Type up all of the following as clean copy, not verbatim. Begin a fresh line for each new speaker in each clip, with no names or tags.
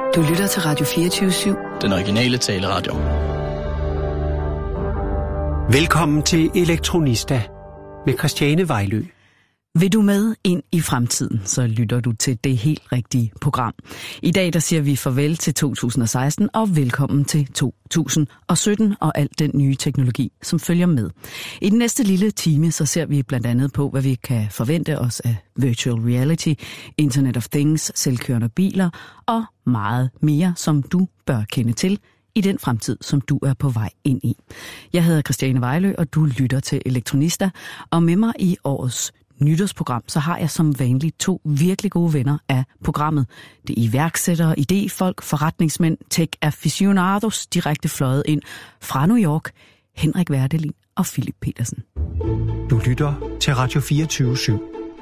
Du lytter til Radio 24/7.
Den originale taleradio.
Velkommen til Elektronista med Christiane Vejlø.
Vil du med ind i fremtiden, så lytter du til det helt rigtige program. I dag der siger vi farvel til 2016 og velkommen til 2017 og al den nye teknologi, som følger med. I den næste lille time så ser vi blandt andet på, hvad vi kan forvente os af virtual reality, Internet of Things, selvkørende biler og meget mere, som du bør kende til i den fremtid, som du er på vej ind i. Jeg hedder Christiane Vejlø, og du lytter til Elektronista, og med mig i årets nytårsprogram, så har jeg som vanligt 2 virkelig gode venner af programmet. Det er iværksættere, idéfolk, forretningsmænd, tech-aficionados, direkte fløjet ind fra New York, Henrik Werdelin og Philip Petersen.
Du lytter til Radio 24/7.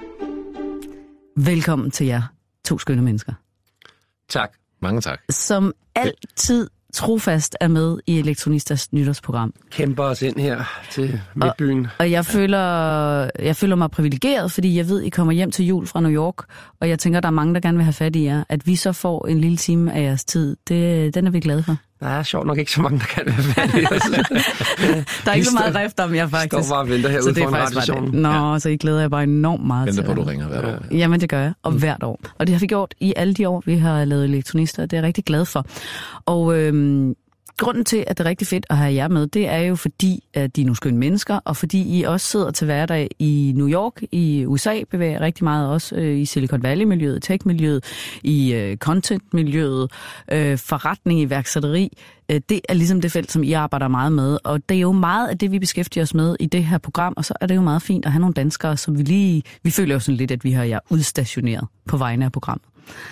Velkommen til jer 2 skønne mennesker.
Tak. Mange tak.
Som altid trofast er med i Elektronistas nytårsprogram.
Kæmper os ind her til midtbyen.
Og jeg føler mig privilegeret, fordi jeg ved, I kommer hjem til jul fra New York, og jeg tænker, der er mange, der gerne vil have fat i jer. At vi så får en lille time af jeres tid, den er vi glade for.
Der er sjovt nok ikke så mange, der kan være fat i os.
Der er ikke så meget rift om jer, faktisk.
Står bare og venter herude foran radiostationen.
Nå, så I glæder jeg bare enormt meget
til.
Venter
på, du ringer hvert år.
Jamen, det gør jeg. Og hvert år. Og det har vi gjort i alle de år, vi har lavet Elektronister. Det er jeg rigtig glad for. Og grunden til, at det er rigtig fedt at have jer med, det er jo fordi, at de er nogle skønne mennesker, og fordi I også sidder til hverdag i New York, i USA, bevæger rigtig meget også i Silicon Valley-miljøet, tech-miljøet, i content-miljøet, forretning, iværksætteri. Det er ligesom det felt, som I arbejder meget med, og det er jo meget af det, vi beskæftiger os med i det her program, og så er det jo meget fint at have nogle danskere, som vi føler jo sådan lidt, at vi har jer udstationeret på vegne af programmet.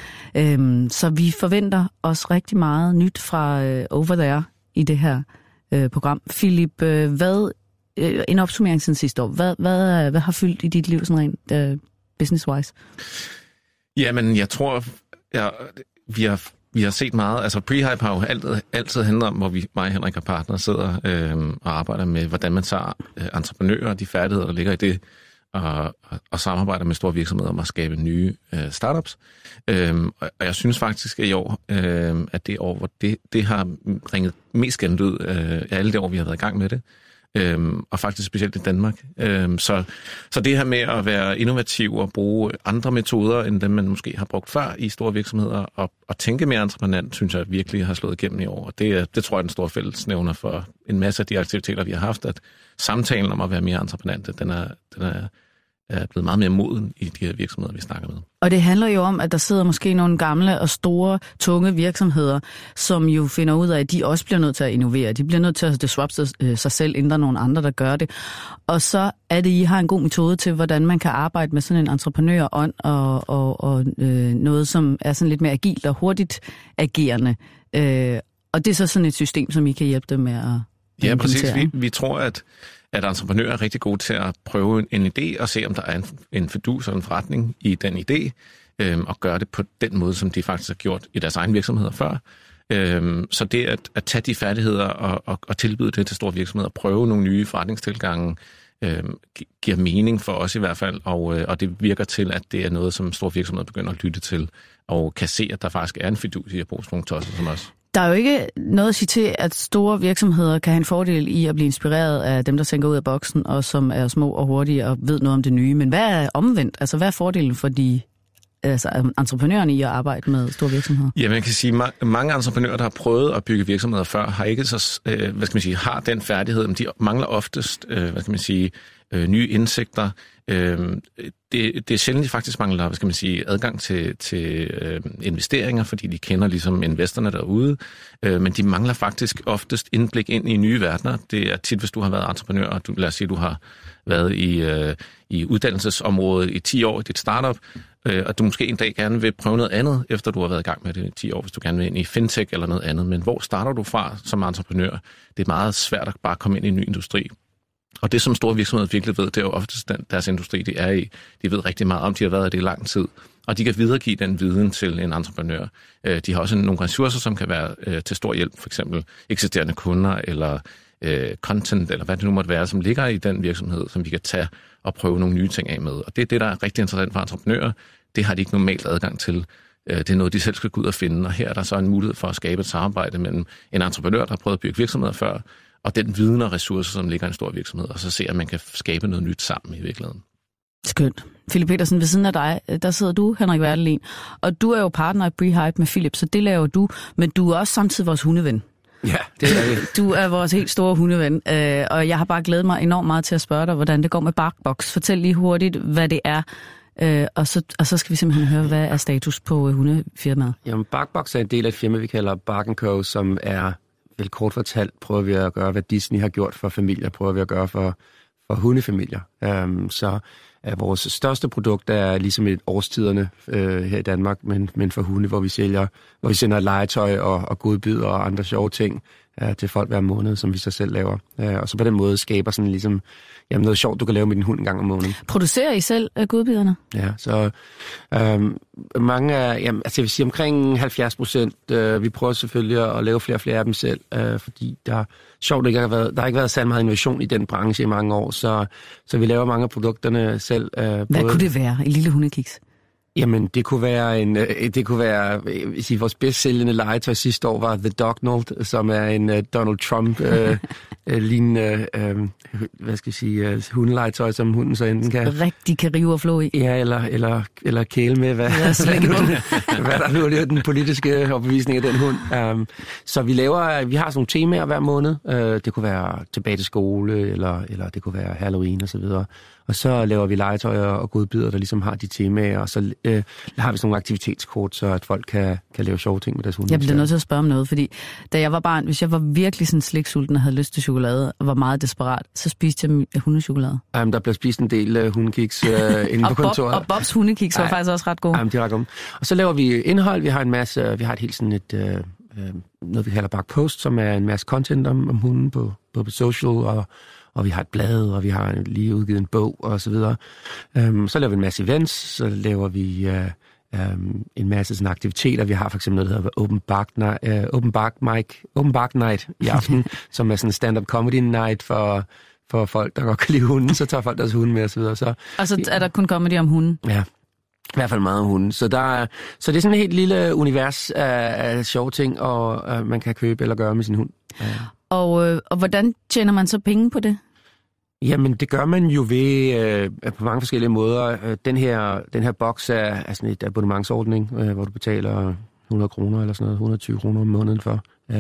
Så vi forventer os rigtig meget nyt fra over there i det her program. Philip, en opsummering siden sidste år. Hvad har fyldt i dit liv sådan rent business-wise?
Jamen, jeg tror, vi har set meget. Altså, Prehype har jo altid handlet om, hvor mig og Henrik og partner sidder og arbejder med, hvordan man tager entreprenører og de færdigheder, der ligger i det, og samarbejder med store virksomheder om at skabe nye startups. Og jeg synes faktisk, at i år, at det år, hvor det har ringet mest genlyd af alle de år, vi har været i gang med det. Og faktisk specielt i Danmark. Så det her med at være innovativ og bruge andre metoder, end dem man måske har brugt før i store virksomheder, og tænke mere entreprenant, synes jeg virkelig har slået igennem i år. Og det tror jeg er den store fællesnævner for en masse af de aktiviteter, vi har haft, at samtalen om at være mere entreprenante, den er blevet meget mere moden i de her virksomheder, vi snakker med.
Og det handler jo om, at der sidder måske nogle gamle og store, tunge virksomheder, som jo finder ud af, at de også bliver nødt til at innovere. De bliver nødt til at disrupte sig selv, inden der er nogen andre, der gør det. Og så er det, I har en god metode til, hvordan man kan arbejde med sådan en entreprenørånd og noget, som er sådan lidt mere agilt og hurtigt agerende. Og det er så sådan et system, som I kan hjælpe dem med at
Ja, præcis. Vi tror, at entreprenører er rigtig gode til at prøve en idé og se, om der er en fidus og en forretning i den idé, og gøre det på den måde, som de faktisk har gjort i deres egen virksomheder før. Så det at tage de færdigheder og tilbyde det til store virksomheder, og prøve nogle nye forretningstilgange, giver mening for os i hvert fald, og det virker til, at det er noget, som store virksomheder begynder at lytte til, og kan se, at der faktisk er en fidus i at bruge sådan nogle tosser som os.
Der er jo ikke noget at sige til, at store virksomheder kan have en fordel i at blive inspireret af dem, der tænker ud af boksen, og som er små og hurtige og ved noget om det nye. Men hvad er omvendt? Altså, hvad er fordelen for entreprenørerne i at arbejde med store virksomheder?
Ja, man kan sige, mange entreprenører, der har prøvet at bygge virksomheder før, har ikke så, har den færdighed, men de mangler oftest, nye indsigter. Det er sjældent, de faktisk mangler, adgang til investeringer, fordi de kender ligesom investorerne derude, men de mangler faktisk oftest indblik ind i nye verdener. Det er tit, hvis du har været entreprenør, og lad os sige, du har været i uddannelsesområdet i 10 år i dit startup, og du måske en dag gerne vil prøve noget andet, efter du har været i gang med det i 10 år, hvis du gerne vil ind i fintech eller noget andet. Men hvor starter du fra som entreprenør? Det er meget svært at bare komme ind i en ny industri. Og det, som store virksomheder virkelig ved, det er jo oftest deres industri, de er i. De ved rigtig meget om, de har været i det i lang tid. Og de kan videregive den viden til en entreprenør. De har også nogle ressourcer, som kan være til stor hjælp, for eksempel eksisterende kunder eller content, eller hvad det nu måtte være, som ligger i den virksomhed, som vi kan tage og prøve nogle nye ting af med. Og det er det, der er rigtig interessant for entreprenører. Det har de ikke normalt adgang til. Det er noget, de selv skal gå ud og finde, og her er der så en mulighed for at skabe et samarbejde mellem en entreprenør, der har prøvet at bygge virksomheder før, og den viden og ressourcer, som ligger i en stor virksomhed, og så se, at man kan skabe noget nyt sammen i virkeligheden.
Skønt. Philip Petersen, ved siden af dig, der sidder du, Henrik Werdelin, og du er jo partner i Prehype med Philip, så det laver du, men du er også samtidig vores hundeven.
Ja, det er det.
Du er vores helt store hundeven, og jeg har bare glædet mig enormt meget til at spørge dig, hvordan det går med Barkbox. Fortæl lige hurtigt, hvad det er, og så skal vi simpelthen høre, hvad er status på hundefirmaet.
Jamen, Barkbox er en del af et firma, vi kalder Bark & Co., som er, vel kort fortalt, prøver vi at gøre, hvad Disney har gjort for familier, prøver vi at gøre for hundefamilier. Så vores største produkt er ligesom et årstiderne her i Danmark, men for hunde, hvor vi sender legetøj og godbidder og andre sjove ting til folk hver måned, som vi så selv laver. Og så på den måde skaber sådan ligesom noget sjovt, du kan lave med din hund en gang om måneden.
Producerer I selv godbidderne?
Ja, så mange af, jeg vil sige omkring 70%. Vi prøver selvfølgelig at lave flere og flere af dem selv, fordi der sjovt ikke der har ikke været særlig meget innovation i den branche i mange år, så vi laver mange af produkterne selv.
Hvad kunne det være? En lille hundekiks?
Jamen, det kunne være vores bedst sælgende legetøj sidste år var The Dognold, som er en Donald Trump lignende, hundelegetøj, som hunden så enten kan...
Rigtig kan rive og flå i.
Ja, eller kæle med, hvad der nu er den politiske opbevisning af den hund. Så vi har sådan nogle temaer hver måned. Det kunne være tilbage til skole, eller det kunne være Halloween og så videre. Og så laver vi legetøj og godbidder, der ligesom har de temaer, og så har vi sådan nogle aktivitetskort, så at folk kan lave sjove ting med deres hunde.
Jeg bliver nødt til at spørge om noget, fordi da jeg var barn, hvis jeg var virkelig sådan sliksulten og havde lyst til chokolade, og var meget desperat, så spiste jeg hundechokolade.
Der bliver spist en del hundekiks inde på kontoret.
Og Bobs hundekiks var faktisk også ret gode.
De er ret gode. Og så laver vi indhold. Vi har et helt sådan et noget, vi kalder Bark Post, som er en masse content om hunden på social, og vi har et blad, og vi har lige udgivet en bog, og så videre. Så laver vi en masse events, så laver vi en masse sådan aktiviteter. Vi har for eksempel noget, der hedder Open Bark Night i aften, som er sådan en stand-up comedy night for folk, der godt kan lide hunden, så tager folk deres hunde med, og så videre. Så
er der kun comedy om hunden?
Ja. I hvert fald meget om hunden. Så det er sådan et helt lille univers af sjove ting, og man kan købe eller gøre med sin hund.
Og hvordan tjener man så penge på det?
Jamen, det gør man jo ved på mange forskellige måder. Den her boks er sådan et abonnementsordning, hvor du betaler 100 kroner eller sådan noget, 120 kroner om måneden for.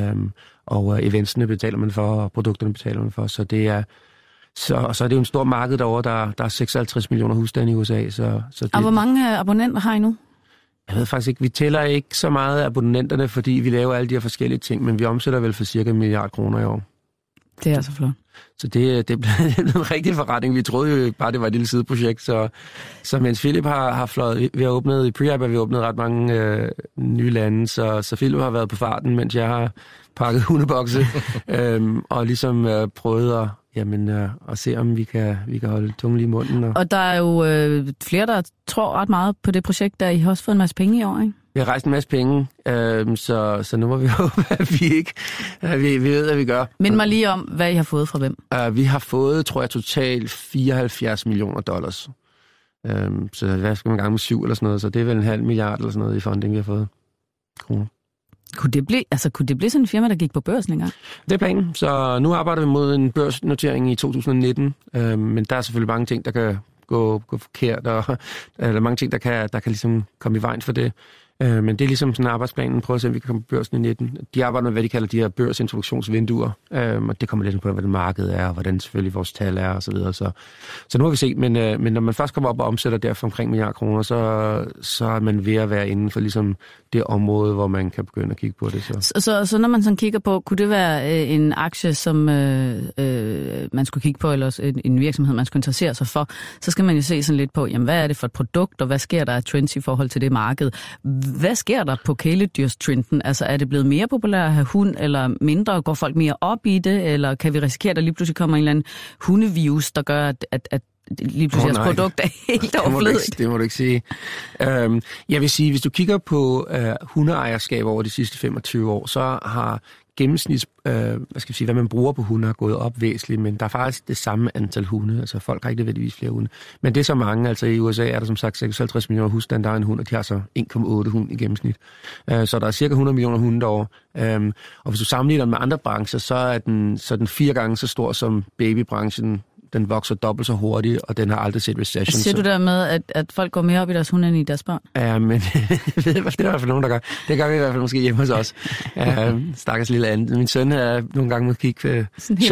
Og eventsene betaler man for, og produkterne betaler man for. Så det er så er det jo en stor marked derovre. Der er 56 millioner husstande i USA. Og
hvor mange abonnenter har I nu?
Jeg ved faktisk ikke, vi tæller ikke så meget af abonnenterne, fordi vi laver alle de her forskellige ting, men vi omsætter vel for cirka 1 milliard kroner i år.
Det er altså flot.
Så det er en rigtig forretning. Vi troede jo bare, det var et lille sideprojekt. Så mens Philip har fløjet, vi har åbnet i Prehype, vi har åbnet ret mange nye lande, så Philip har været på farten, mens jeg har pakket hundebokse, og ligesom prøvet at se, om vi kan holde tungen lige i munden.
Og der er jo flere, der tror ret meget på det projekt, der I har også fået en masse penge i år, ikke?
Vi har rejst en masse penge, så nu må vi håbe, at vi ved, hvad vi gør.
Mind mig lige om, hvad I har fået fra hvem?
Vi har fået, tror jeg, totalt $74 millioner. Så hvad skal man gange med 7 eller sådan noget, så det er vel 0,5 milliard eller sådan noget i funding, vi har fået kroner.
Kunne det blive sådan en firma, der gik på børsen engang?
Det er planen. Så nu arbejder vi mod en børsnotering i 2019, men der er selvfølgelig mange ting, der kan gå forkert, og der er mange ting, der kan ligesom komme i vejen for det. Men det er ligesom sådan arbejdsplanen, prøver at se, om vi kan komme på børsen i 19. De arbejder med, hvad de kalder de her børsintroduktionsvinduer, og det kommer lidt på, hvad det marked er, og hvordan selvfølgelig vores tal er, og så videre. Så nu har vi set, men når man først kommer op og omsætter der for omkring 1 milliard kroner, så er man ved at være inden for ligesom det område, hvor man kan begynde at kigge på det.
Så når man sådan kigger på, kunne det være en aktie, som man skulle kigge på, eller en virksomhed, man skulle interessere sig for, så skal man jo se sådan lidt på, jamen, hvad er det for et produkt, og hvad sker der af trends i forhold til det marked? Hvad sker der på kæledyrstrenden? Altså, er det blevet mere populært at have hund, eller mindre? Går folk mere op i det? Eller kan vi risikere, at der lige pludselig kommer en eller anden hundevirus, der gør, at lige pludselig jeres produkt er helt overflødigt?
Det må du ikke sige. Jeg vil sige, hvis du kigger på hundeejerskab over de sidste 25 år, så har gennemsnits, hvad man bruger på hunde er gået op væsentligt, men der er faktisk det samme antal hunde. Altså folk har ikke nødvendigvis flere hunde. Men det er så mange. Altså i USA er der som sagt 56 millioner husstande, der er en hund, og de har så 1,8 hund i gennemsnit. Så der er cirka 100 millioner hunde derovre. Og hvis du sammenligner med andre brancher, så er den 4 gange så stor som babybranchen. Den vokser dobbelt så hurtigt, og den har aldrig set recession.
Siger du der med, at folk går mere op i deres hunde end i deres børn?
Ja, men det er i hvert fald nogen, der gør. Det gør vi i hvert fald måske hjemme hos os. Stakkels lille anden. Min søn er nogle gange må kigge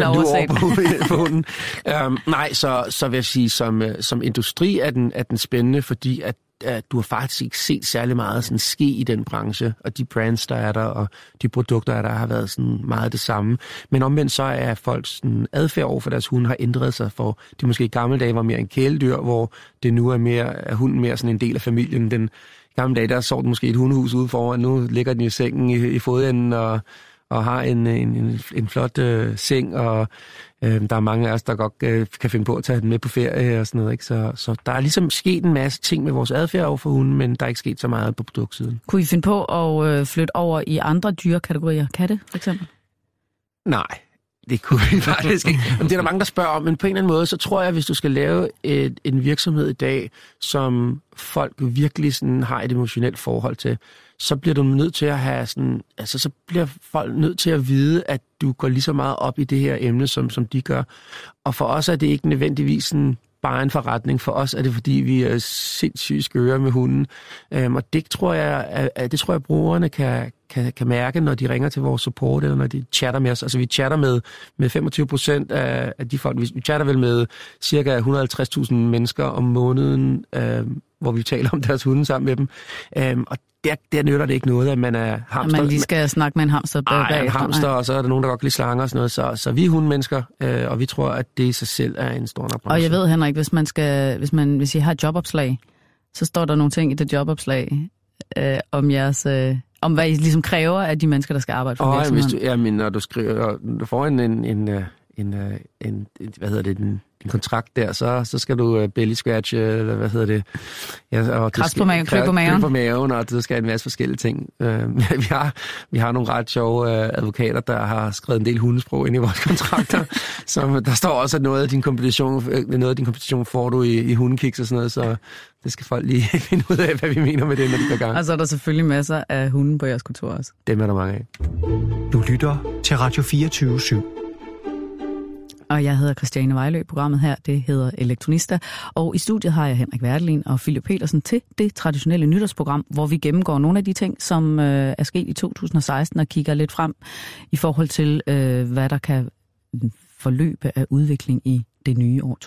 over på hunden. Nej, så vil jeg sige, som industri er den spændende, fordi at du har faktisk ikke set særlig meget sådan ske i den branche, og de brands, der er der, og de produkter, der har været sådan meget det samme. Men omvendt så er folks adfærd over for deres hunde har ændret sig, for de måske i gamle dage var mere en kæledyr, hvor det nu er hunden mere sådan en del af familien. Den gamle dage, der sov den måske i et hundehus ude foran, nu ligger den i sengen i fodenden og har en flot seng, og der er mange af os, der godt kan finde på at tage den med på ferie og sådan noget. Ikke? Så der er ligesom sket en masse ting med vores adfærd over for hunden, men der er ikke sket så meget på produktsiden.
Kunne I finde på at flytte over i andre dyrekategorier? Katte, for eksempel?
Nej, det kunne vi faktisk ikke. Det er der mange, der spørger om, men på en eller anden måde, så tror jeg, at hvis du skal lave en virksomhed i dag, som folk virkelig sådan har et emotionelt forhold til, så bliver du nødt til at have sådan, altså så bliver folk nødt til at vide, at du går lige så meget op i det her emne, som de gør. Og for os er det ikke nødvendigvis sådan bare en forretning. For os er det, fordi vi er sindssygt skøre med hunden. Og det tror jeg, brugerne kan mærke, når de ringer til vores support, eller når de chatter med os. Altså vi chatter med 25% af de folk. Vi chatter vel med cirka 150.000 mennesker om måneden, hvor vi taler om deres hunde sammen med dem. Og der nytter det ikke noget, at man er hamster.
Man lige skal snakke med en hamster bagefter.
En hamster, og så er der nogen, der godt kan lide slanger og sådan noget. Så vi er hundemennesker, og vi tror, at det i sig selv er en stor branche.
Og jeg ved, Henrik, hvis I har et jobopslag, så står der nogle ting i det jobopslag om hvad I ligesom kræver af de mennesker, der skal arbejde for virksomheden.
Når du skriver, du får en kontrakt der, så skal du belly scratch, eller hvad hedder det? Ja, og
kras på maven,
kryb på maven, og du skal en masse forskellige ting. Vi har nogle ret sjove advokater, der har skrevet en del hundesprog ind i vores kontrakter, som der står også, at noget af din kompetition får du i hundekiks og sådan noget, så det skal folk lige finde ud af, hvad vi mener med det, når de går i gang.
Og så er der selvfølgelig masser af hunde på jeres kontor også.
Dem er der mange af.
Du lytter til Radio 24/7.
Og jeg hedder Christiane Vejlø. Programmet her, det hedder Elektronista. Og i studiet har jeg Henrik Werdelin og Philip Petersen til det traditionelle nytårsprogram, hvor vi gennemgår nogle af de ting, som er sket i 2016 og kigger lidt frem i forhold til, hvad der kan forløbe af udvikling i det nye år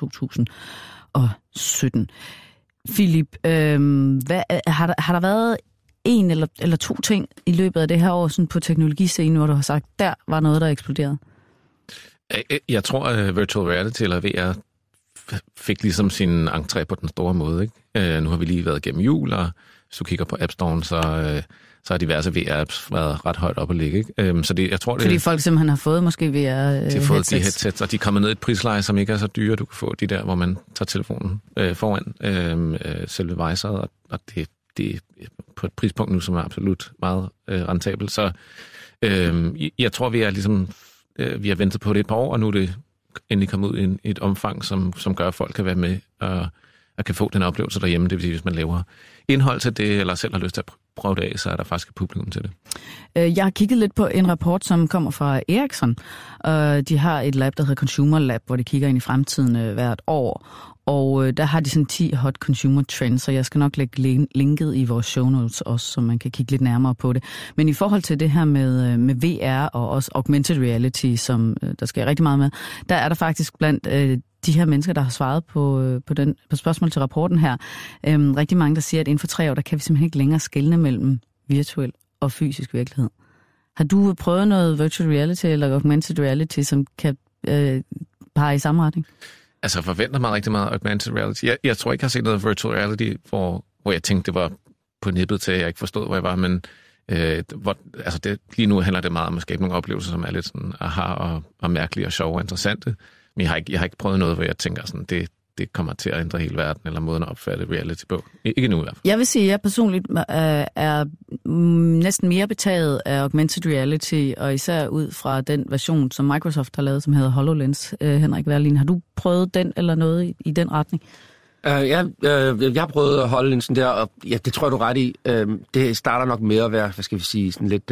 2017. Philip, har der været en eller to ting i løbet af det her år sådan på teknologiscenen, hvor du har sagt, der var noget, der eksploderede?
Jeg tror, at virtual reality eller VR fik ligesom sin entré på den store måde. Ikke? Nu har vi lige været gennem jul, og hvis du kigger på App Store, så har diverse VR-apps været ret højt op at ligge. Ikke? Så det, jeg tror,
fordi folk simpelthen har fået måske VR-headsets?
De har fået de headsets, og de er kommet ned i et prisleje, som ikke er så dyre. Du kan få de der, hvor man tager telefonen foran selve viseret, og det er på et prispunkt nu, som er absolut meget rentabelt. Så jeg tror, vi er ligesom... Vi har ventet på det et par år, og nu er det endelig kommet ud i et omfang, som gør, at folk kan være med og kan få den oplevelse derhjemme. Det vil sige, hvis man laver indhold til det, eller selv har lyst til at prøve det af, så er der faktisk et publikum til det.
Jeg har kigget lidt på en rapport, som kommer fra Ericsson. De har et lab, der hedder Consumer Lab, hvor de kigger ind i fremtiden hvert år. Og der har de sådan 10 hot consumer trends, så jeg skal nok lægge linket i vores show notes også, så man kan kigge lidt nærmere på det. Men i forhold til det her med VR og også augmented reality, som der sker rigtig meget med, der er der faktisk blandt de her mennesker, der har svaret på spørgsmål til rapporten her, rigtig mange, der siger, at inden for 3 år, der kan vi simpelthen ikke længere skelne mellem virtuel og fysisk virkelighed. Har du prøvet noget virtual reality eller augmented reality, som kan pege i samme retning?
Altså, jeg forventer mig rigtig meget augmented reality. Jeg tror ikke, jeg har set noget virtual reality, hvor jeg tænkte, det var på nippet til, at jeg ikke forstod, hvor jeg var, men lige nu handler det meget om at skabe nogle oplevelser, som er lidt sådan aha og mærkelige og sjove og interessante. Men jeg har ikke prøvet noget, hvor jeg tænker sådan, det kommer til at ændre hele verden, eller måden at opfatte reality på. Ikke nu i hvert fald.
Jeg vil sige, at jeg personligt er næsten mere betaget af augmented reality, og især ud fra den version, som Microsoft har lavet, som hedder HoloLens. Henrik Werlin, har du prøvet den eller noget i den retning?
Jeg har prøvet at holde en sådan der, og ja, det tror jeg, du er ret i. Det starter nok med at være, hvad skal vi sige, sådan lidt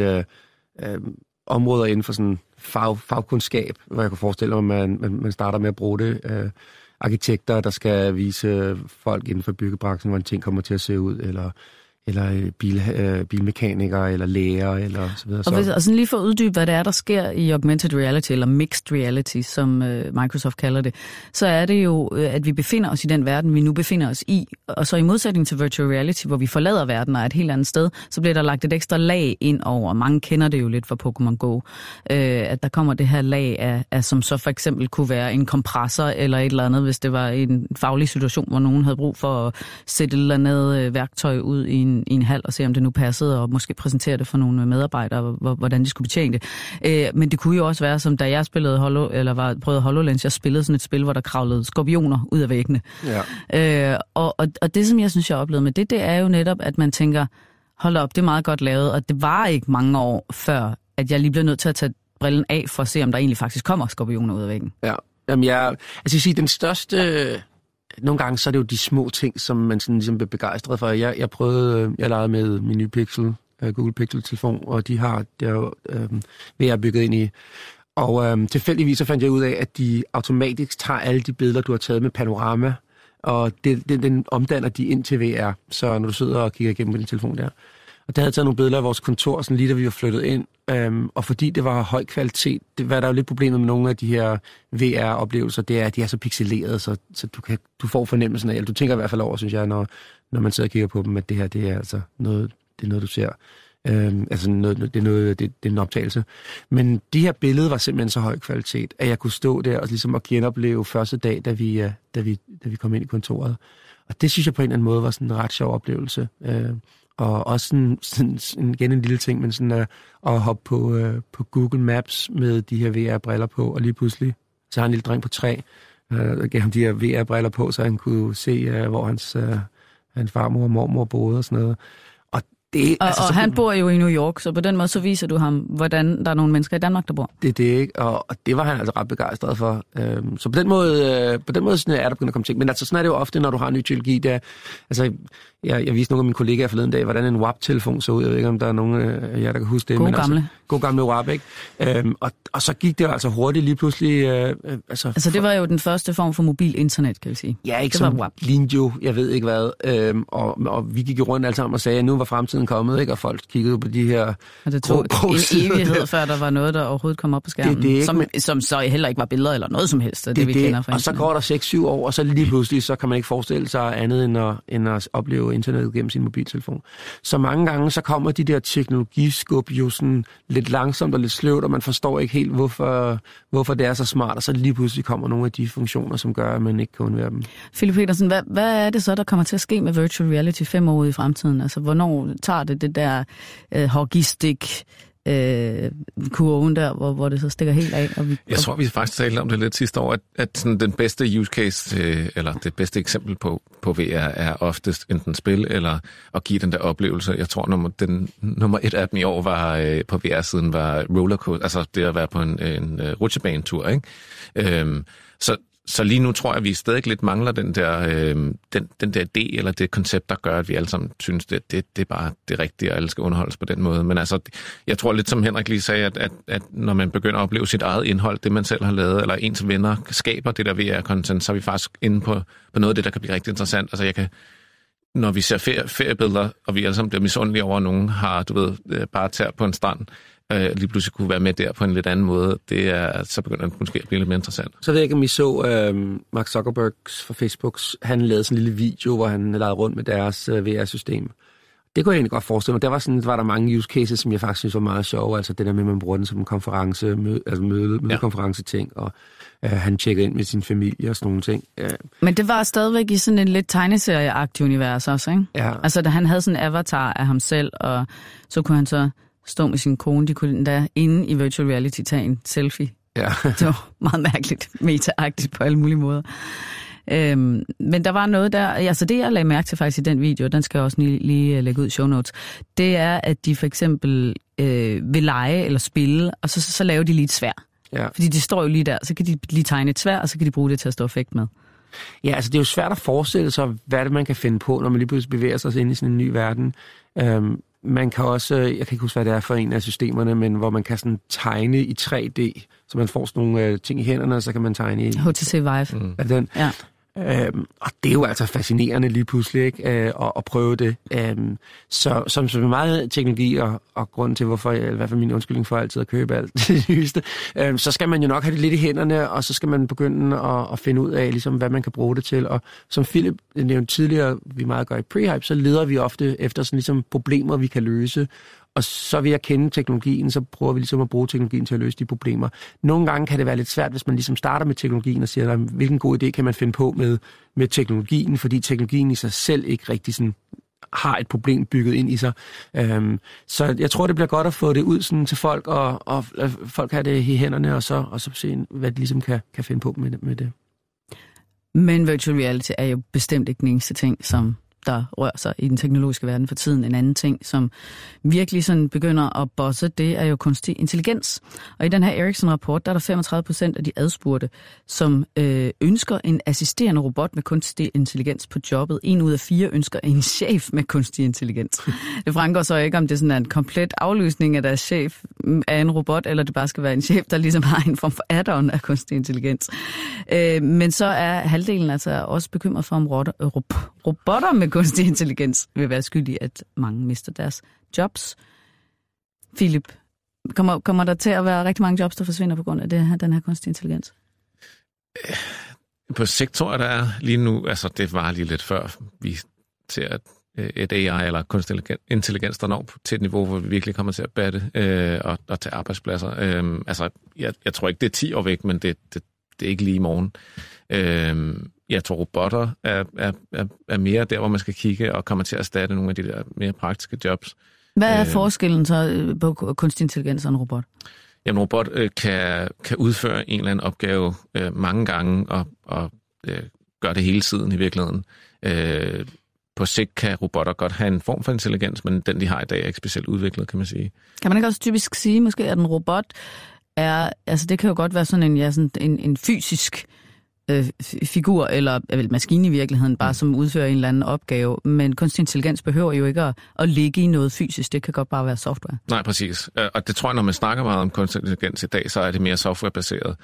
områder inden for sådan fagkundskab, hvor jeg kan forestille mig, at man starter med at bruge det. Arkitekter, der skal vise folk inden for byggebranchen, hvordan ting kommer til at se ud, eller bilmekanikere, eller læger, eller så videre.
Og sådan lige for at uddybe, hvad det er, der sker i augmented reality, eller mixed reality, som Microsoft kalder det, så er det jo, at vi befinder os i den verden, vi nu befinder os i. Og så i modsætning til virtual reality, hvor vi forlader verden og er et helt andet sted, så bliver der lagt et ekstra lag ind over. Mange kender det jo lidt fra Pokémon Go, at der kommer det her lag af, som så for eksempel kunne være en kompressor, eller et eller andet, hvis det var en faglig situation, hvor nogen havde brug for at sætte et eller andet værktøj ud i en hal og se, om det nu passede, og måske præsentere det for nogle medarbejdere, hvordan de skulle betjene det. Men det kunne jo også være, som da jeg spillede prøvede HoloLens, jeg spillede sådan et spil, hvor der kravlede skorpioner ud af væggene. Ja. Og det, som jeg synes, jeg oplevede med det er jo netop, at man tænker, hold op, det er meget godt lavet, og det var ikke mange år før, at jeg lige blev nødt til at tage brillen af, for at se, om der egentlig faktisk kommer skorpioner ud af væggen. Ja,
jamen jeg siger, den største... Nogle gange så er det jo de små ting, som man sådan ligesom bliver begejstret for. Jeg legede med min nye Google Pixel-telefon, og de har det jo VR bygget ind i. Og tilfældigvis så fandt jeg ud af, at de automatisk tager alle de billeder, du har taget med panorama, og den omdanner de ind til VR. Så når du sidder og kigger igennem med din telefon der. Og der havde taget nogle billeder af vores kontor, sådan lige da vi var flyttet ind. Og fordi det var høj kvalitet, det var der jo lidt problemet med nogle af de her VR-oplevelser, det er, at de er så pixelerede, så du får fornemmelsen af, eller du tænker i hvert fald over, synes jeg, når man sidder og kigger på dem, at det her, det er altså noget, du ser. Det er en optagelse. Men de her billeder var simpelthen så høj kvalitet, at jeg kunne stå der og ligesom at genopleve første dag, da vi kom ind i kontoret. Og det synes jeg på en eller anden måde var sådan en ret sjov oplevelse. Og også sådan igen en lille ting, men sådan at hoppe på Google Maps med de her VR-briller på, og lige pludselig så har en lille dreng på 3, der gav ham de her VR-briller på, så han kunne se, hvor hans farmor og mormor boede og sådan noget.
Og han bor jo i New York, så på den måde så viser du ham, hvordan der er nogle mennesker i Danmark, der bor.
Det er det, ikke? Og det var han altså ret begejstret for. Så på den måde sådan er der begyndt at komme ting. Men altså sådan er det jo ofte, når du har en ny teknologi. Jeg viste nogle af mine kollegaer forleden dag, hvordan en WAP-telefon så ud. Jeg ved ikke, om der er nogen af jer, der kan huske det. God gamle WAP, ikke? Og så gik det jo altså hurtigt lige pludselig.
Altså det var jo den første form for mobil internet, kan vi sige.
Ja, ikke som lignede jo, jeg ved ikke hvad. Og vi gik jo rundt alle sammen og sagde, at nu var fremtiden kommet, ikke? Og folk kiggede på de her...
Og det tog en evighed, før der var noget, der overhovedet kom op på skærmen. Det som så heller ikke var billeder eller noget som helst. Det vi kender fra.
Og så går der 6-7 år, og så lige pludselig, så kan man ikke forestille sig andet end at opleve internettet gennem sin mobiltelefon. Så mange gange, så kommer de der teknologiskub jo sådan lidt langsomt og lidt sløvt, og man forstår ikke helt, hvorfor det er så smart, og så lige pludselig kommer nogle af de funktioner, som gør, at man ikke kan undvære dem. Philip
Petersen, hvad er det så, der kommer til at ske med virtual reality 5 år i fremtiden? Altså, hvornår tager det der hockeystick kurven der, hvor det så stikker helt af?
Jeg tror, vi faktisk talte om det lidt sidste år, at sådan den bedste use case, eller det bedste eksempel på VR er oftest enten spil, eller at give den der oplevelse. Jeg tror, nummer 1 af dem i år var på VR-siden var rollercoaster, altså det at være på en rutsjebanetur, ikke? Så lige nu tror jeg, at vi stadig lidt mangler den der idé, eller det koncept, der gør, at vi alle sammen synes, det er bare det rigtige, og alle skal underholdes på den måde. Men altså, jeg tror lidt som Henrik lige sagde, at når man begynder at opleve sit eget indhold, det man selv har lavet, eller ens venner skaber det der VR-content, så er vi faktisk inde på noget af det, der kan blive rigtig interessant. Altså når vi ser feriebilleder, og vi alle sammen bliver misundelige over, at nogen har, bare tær på en strand, lige pludselig kunne være med der på en lidt anden måde, så begynder det måske at blive lidt mere interessant.
Så ved jeg ikke, om I så Mark Zuckerberg fra Facebook, han lavede sådan en lille video, hvor han lavede rundt med deres VR-system. Det kunne jeg egentlig godt forestille mig. Der var der mange use cases, som jeg faktisk synes var meget sjove. Altså det der med, at man bruger den som en konference, mødekonference-ting, og han tjekker ind med sin familie og sådan nogle ting.
Men det var stadigvæk i sådan en lidt tegneserieagtig univers også, ikke?
Ja.
Altså da han havde sådan en avatar af ham selv, og så kunne han så stå med sin kone, de kunne endda inde i virtual reality tage en selfie.
Ja.
Det var meget mærkeligt, meta-agtigt på alle mulige måder. Men der var noget der, altså det jeg lagde mærke til faktisk i den video, den skal jeg også lige lægge ud i show notes, det er, at de for eksempel vil lege eller spille, og så laver de lige et sværd. Ja. Fordi de står jo lige der, så kan de lige tegne et sværd, og så kan de bruge det til at stå effekt med.
Ja, altså det er jo svært at forestille sig, hvad det man kan finde på, når man lige pludselig bevæger sig ind i sådan en ny verden. Man kan også, jeg kan ikke huske, hvad det er for en af systemerne, men hvor man kan sådan tegne i 3D, så man får sådan nogle ting i hænderne, og så kan man tegne i...
HTC Vive.
Den. Ja. Og det er jo altså fascinerende lige pludselig, ikke? At prøve det. Så meget teknologi og grund til, hvorfor, i hvert fald min undskyldning for altid at købe alt det nyeste, så skal man jo nok have det lidt i hænderne, og så skal man begynde at finde ud af, ligesom, hvad man kan bruge det til. Og som Philip nævnte tidligere, vi meget gør i Prehype, så leder vi ofte efter sådan, ligesom, problemer, vi kan løse. Og så ved at kende teknologien, så prøver vi ligesom at bruge teknologien til at løse de problemer. Nogle gange kan det være lidt svært, hvis man ligesom starter med teknologien og siger, hvilken god idé kan man finde på med teknologien, fordi teknologien i sig selv ikke rigtig sådan har et problem bygget ind i sig. Så jeg tror, det bliver godt at få det ud sådan til folk, og folk har det i hænderne, og så se, hvad de ligesom kan finde på med det.
Men virtual reality er jo bestemt ikke den eneste ting, som der rører sig i den teknologiske verden for tiden. En anden ting, som virkelig sådan begynder at bosse, det er jo kunstig intelligens. Og i den her Ericsson-rapport, der er der 35% af de adspurgte, som ønsker en assisterende robot med kunstig intelligens på jobbet. 1 ud af 4 ønsker en chef med kunstig intelligens. Det fremgår så ikke, om det sådan er en komplet afløsning af deres chef af en robot, eller det bare skal være en chef, der ligesom har en form for add-on af kunstig intelligens. Men så er halvdelen altså også bekymret for, om robotter med kunstig intelligens vil være skyld i, at mange mister deres jobs. Philip, kommer der til at være rigtig mange jobs, der forsvinder på grund af den her kunstig intelligens?
På sektorer, der er lige nu, altså det var lige lidt før, vi ser et AI eller kunstig intelligens, der når til et niveau, hvor vi virkelig kommer til at batte og tage arbejdspladser. Altså, jeg tror ikke, det er 10 år væk, men det er ikke lige i morgen. Jeg tror, robotter er mere der, hvor man skal kigge og kommer til at erstatte nogle af de der mere praktiske jobs.
Hvad er forskellen så på kunstig intelligens og en robot?
Jamen, en robot kan udføre en eller anden opgave mange gange og gøre det hele tiden i virkeligheden. På sigt kan robotter godt have en form for intelligens, men den, de har i dag, er ikke specielt udviklet, kan man sige. Kan
man ikke også typisk sige, måske, at en robot er, altså det kan jo godt være sådan en fysisk figur, eller maskine i virkeligheden, bare som udfører en eller anden opgave, men kunstig intelligens behøver jo ikke at ligge i noget fysisk, det kan godt bare være software. Nej, præcis. Og det tror jeg, når man snakker meget om kunstig intelligens i dag, så er det mere softwarebaseret.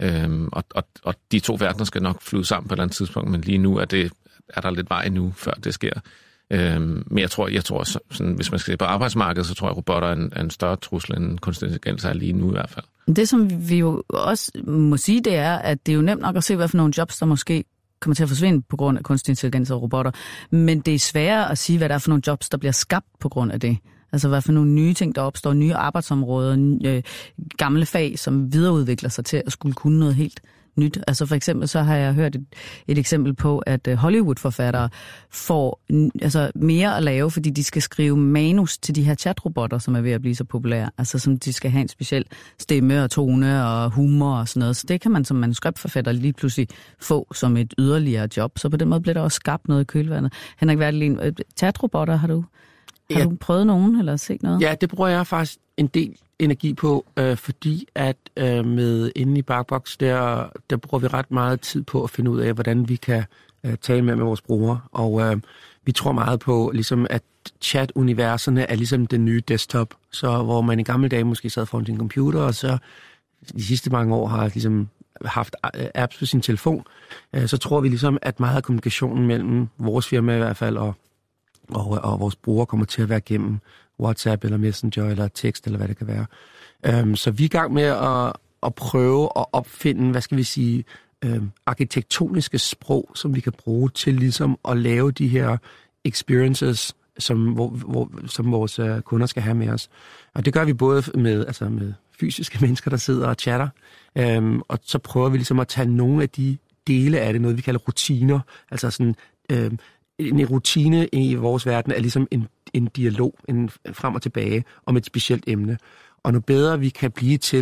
Og de to verdener skal nok flyde sammen på et eller andet tidspunkt, men lige nu er der lidt vej nu, før det sker. Men jeg tror sådan, hvis man skal se på arbejdsmarkedet, så tror jeg, at robotter er en større trussel end kunstig intelligens er lige nu i hvert fald. Det, som vi jo også må sige, det er, at det er jo nemt nok at se, hvad for nogle jobs, der måske kommer til at forsvinde på grund af kunstig intelligens og robotter. Men det er sværere at sige, hvad der er for nogle jobs, der bliver skabt på grund af det. Altså hvad for nogle nye ting, der opstår, nye arbejdsområder, gamle fag, som videreudvikler sig til at skulle kunne noget helt nyt. Altså for eksempel så har jeg hørt et eksempel på, at Hollywood-forfattere får altså mere at lave, fordi de skal skrive manus til de her chatrobotter, som er ved at blive så populære. Altså som de skal have en speciel stemme og tone og humor og sådan noget. Så det kan man som manuskriptforfatter lige pludselig få som et yderligere job. Så på den måde bliver der også skabt noget i kølvandet. Henrik Verdelin, chatrobotter har du prøvet nogen eller set noget? Ja, det bruger jeg faktisk en del energi på, fordi at med inde i BarkBox, der bruger vi ret meget tid på at finde ud af, hvordan vi kan tale med vores brugere. Og vi tror meget på, ligesom, at chat-universerne er ligesom den nye desktop. Så hvor man i gamle dage måske sad foran sin computer, og så de sidste mange år har ligesom haft apps på sin telefon, så tror vi ligesom, at meget af kommunikationen mellem vores firma i hvert fald og vores brugere kommer til at være gennem WhatsApp eller Messenger eller tekst eller hvad det kan være. Så vi er i gang med at prøve at opfinde, hvad skal vi sige, arkitektoniske sprog, som vi kan bruge til ligesom at lave de her experiences, som vores kunder skal have med os. Og det gør vi både med fysiske mennesker, der sidder og chatter, og så prøver vi ligesom at tage nogle af de dele af det, noget vi kalder rutiner, altså sådan en rutine i vores verden er ligesom en dialog, en frem og tilbage om et specielt emne. Og nu bedre vi kan blive til at have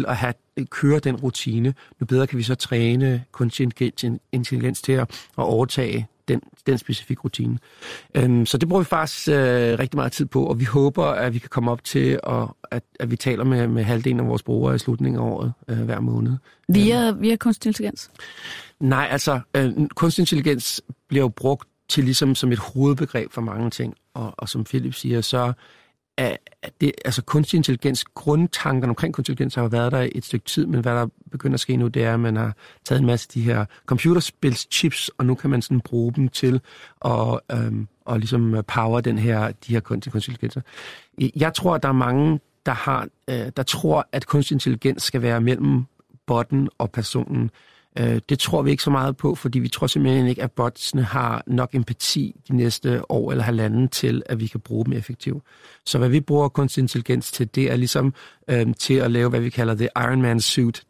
kører den rutine, nu bedre kan vi så træne kunstig intelligens til at overtage den specifikke rutine. Så det bruger vi faktisk rigtig meget tid på, og vi håber, at vi kan komme op til, at vi taler med halvdelen af vores brugere i slutningen af året hver måned.
Via kunstig intelligens?
Nej, altså kunstig intelligens bliver jo brugt til ligesom som et hovedbegreb for mange ting, og som Philip siger, så det, altså kunstig intelligens, grundtankerne omkring kunstig intelligens har jo været der et stykke tid, men hvad der begynder at ske nu, det er, at man har taget en masse af de her computerspilschips, og nu kan man sådan bruge dem til at ligesom power de her kunstig intelligenser. Jeg tror, at der er mange, der tror, at kunstig intelligens skal være mellem botten og personen. Det tror vi ikke så meget på, fordi vi tror simpelthen ikke, at botsene har nok empati de næste år eller halvanden til, at vi kan bruge dem effektivt. Så hvad vi bruger kunstig intelligens til, det er ligesom til at lave, hvad vi kalder the Iron Man suit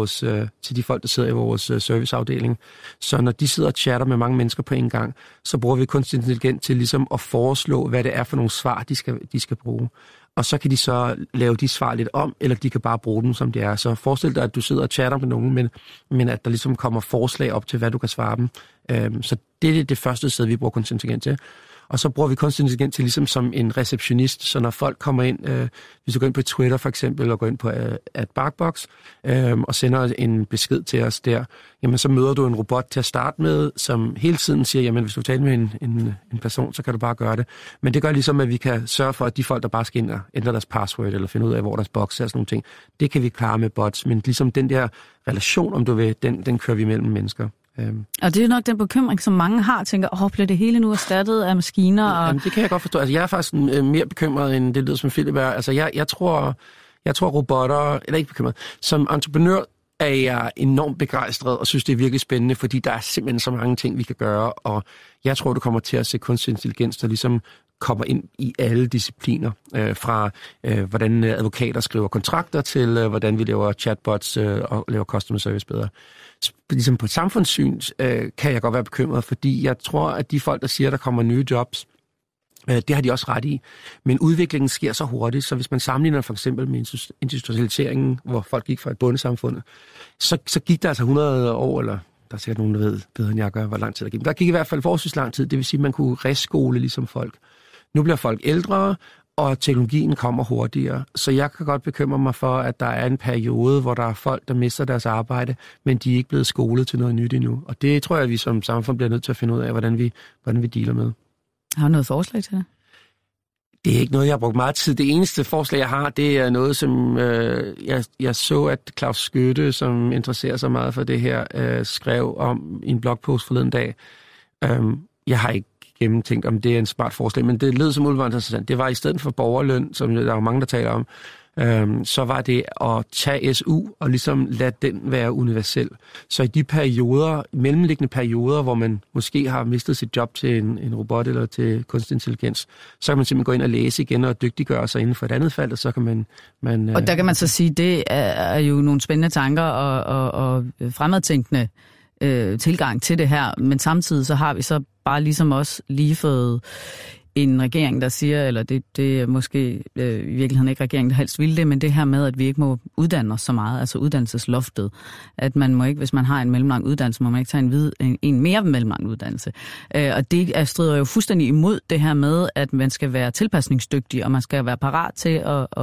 til de folk, der sidder i vores serviceafdeling. Så når de sidder og chatter med mange mennesker på en gang, så bruger vi kunstig intelligens til ligesom at foreslå, hvad det er for nogle svar, de skal bruge. Og så kan de så lave de svar lidt om, eller de kan bare bruge dem, som det er. Så forestil dig, at du sidder og chatter med nogen, men at der ligesom kommer forslag op til, hvad du kan svare dem. Så det er det første sted, vi bruger kunstig intelligens til. Og så bruger vi kunstig intelligens til ligesom som en receptionist, så når folk kommer ind, hvis du går ind på Twitter for eksempel, og går ind på @BarkBox, og sender en besked til os der, jamen så møder du en robot til at starte med, som hele tiden siger, jamen hvis du taler med en person, så kan du bare gøre det. Men det gør ligesom, at vi kan sørge for, at de folk, der bare skal ind og ændre deres password, eller finde ud af, hvor deres box er og sådan nogle ting, det kan vi klare med bots. Men ligesom den der relation, om du vil, den kører vi mellem mennesker.
Og det er nok den bekymring, som mange har, tænker, bliver det hele nu erstattet af maskiner? Og...
Jamen, det kan jeg godt forstå. Altså, jeg er faktisk mere bekymret, end det lyder som Philip er. Altså, jeg tror robotter, eller ikke bekymret, som entreprenør er jeg enormt begejstret og synes, det er virkelig spændende, fordi der er simpelthen så mange ting, vi kan gøre, og jeg tror, du kommer til at se kunstig intelligens, der ligesom kommer ind i alle discipliner, fra hvordan advokater skriver kontrakter til, hvordan vi laver chatbots og laver customer service bedre. Ligesom på et samfundssyn kan jeg godt være bekymret, fordi jeg tror, at de folk, der siger, at der kommer nye jobs, det har de også ret i. Men udviklingen sker så hurtigt, så hvis man sammenligner for eksempel med industrialiseringen, hvor folk gik fra et bondesamfund, så gik der altså 100 år, eller der er sikkert nogen, der ved bedre end jeg gør, hvor lang tid der gik. Der gik i hvert fald forholdsvis lang tid, det vil sige, at man kunne reskole ligesom folk. Nu bliver folk ældre, og teknologien kommer hurtigere. Så jeg kan godt bekymre mig for, at der er en periode, hvor der er folk, der mister deres arbejde, men de er ikke blevet skolet til noget nyt endnu. Og det tror jeg, at vi som samfund bliver nødt til at finde ud af, hvordan vi dealer med.
Har du noget forslag til det?
Det er ikke noget, jeg har brugt meget tid. Det eneste forslag, jeg har, det er noget, som jeg så, at Claus Skytte, som interesserer sig meget for det her, skrev om i en blogpost forleden dag. Jeg har ikke gennemtænkt, om det er en smart forslag, men det lød som umiddelbart interessant. Det var i stedet for borgerløn, som der er mange, der taler om, så var det at tage SU og ligesom lade den være universel. Så i de perioder, mellemliggende perioder, hvor man måske har mistet sit job til en robot eller til kunstig intelligens, så kan man simpelthen gå ind og læse igen og dygtiggøre sig inden for et andet felt, og så kan man
og der kan man så sige, det er jo nogle spændende tanker og fremadtænkende tilgang til det her, men samtidig så har vi så bare ligesom også lige fået en regering, der siger, eller det er måske i virkeligheden ikke regeringen, der helst vil det, men det her med, at vi ikke må uddanne os så meget, altså uddannelsesloftet, at man må ikke, hvis man har en mellemlang uddannelse, må man ikke tage en mere mellemlang uddannelse. Og det strider jo fuldstændig imod det her med, at man skal være tilpasningsdygtig, og man skal være parat til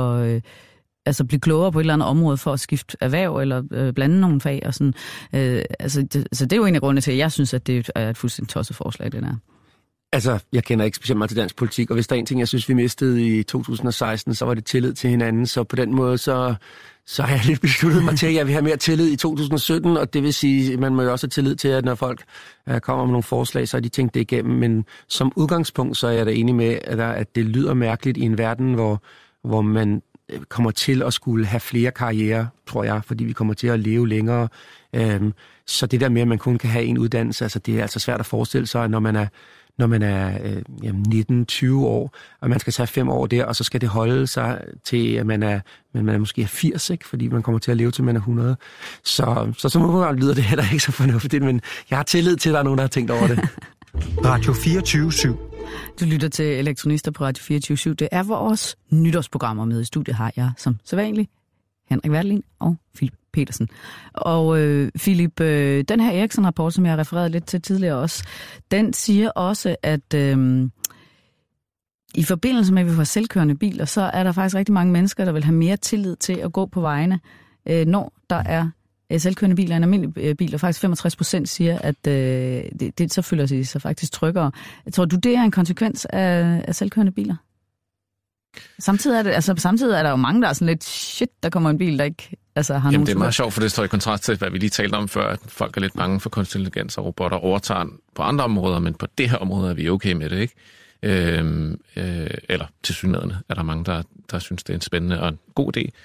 at blive klogere på et eller andet område for at skifte erhverv eller blande nogle fag og sådan. Så det er jo en af grundene til, at jeg synes, at det er et fuldstændig tosset forslag, det der.
Altså, jeg kender ikke specielt meget til dansk politik, og hvis der er en ting, jeg synes, vi mistede i 2016, så var det tillid til hinanden. Så på den måde, så har jeg lidt besluttet mig til, at jeg vil have mere tillid i 2017, og det vil sige, at man må jo også have tillid til, at når folk kommer med nogle forslag, så har de tænkt det igennem. Men som udgangspunkt, så er jeg da enig med, at det lyder mærkeligt i en verden, hvor man kommer til at skulle have flere karrierer, tror jeg, fordi vi kommer til at leve længere. Så det der med, at man kun kan have en uddannelse, altså det er altså svært at forestille sig, når man er 19-20 år, og man skal tage 5 år der, og så skal det holde sig til, at man er måske 80, ikke? Fordi man kommer til at leve til, man er 100. Så må lyder det heller ikke så fornuftigt, men jeg har tillid til, at der er nogen, der har tænkt over det.
Radio 24/7.
Du lytter til Elektronister på Radio 24/7. Det er vores nytårsprogrammer med i studiet, har jeg som sædvanligt Henrik Werdelin og Philip Petersen. Og Philip, den her Ericsson-rapport, som jeg refererede lidt til tidligere også, den siger også, at i forbindelse med, at vi får selvkørende biler, så er der faktisk rigtig mange mennesker, der vil have mere tillid til at gå på vejene, når der er selvkørende biler, en almindelig bil, og faktisk 65% siger, at det så føler de sig faktisk tryggere. Tror du, det er en konsekvens af selvkørende biler? Samtidig er der jo mange, der er sådan lidt, shit, der kommer en bil, der ikke har nogen...
Det er meget sjovt, for det står i kontrast til, hvad vi lige talte om før, at folk er lidt bange for kunstig intelligens, og robotter overtager på andre områder, men på det her område er vi okay med det, ikke? Eller tilsyneladende er der mange, der synes, det er en spændende og en god idé.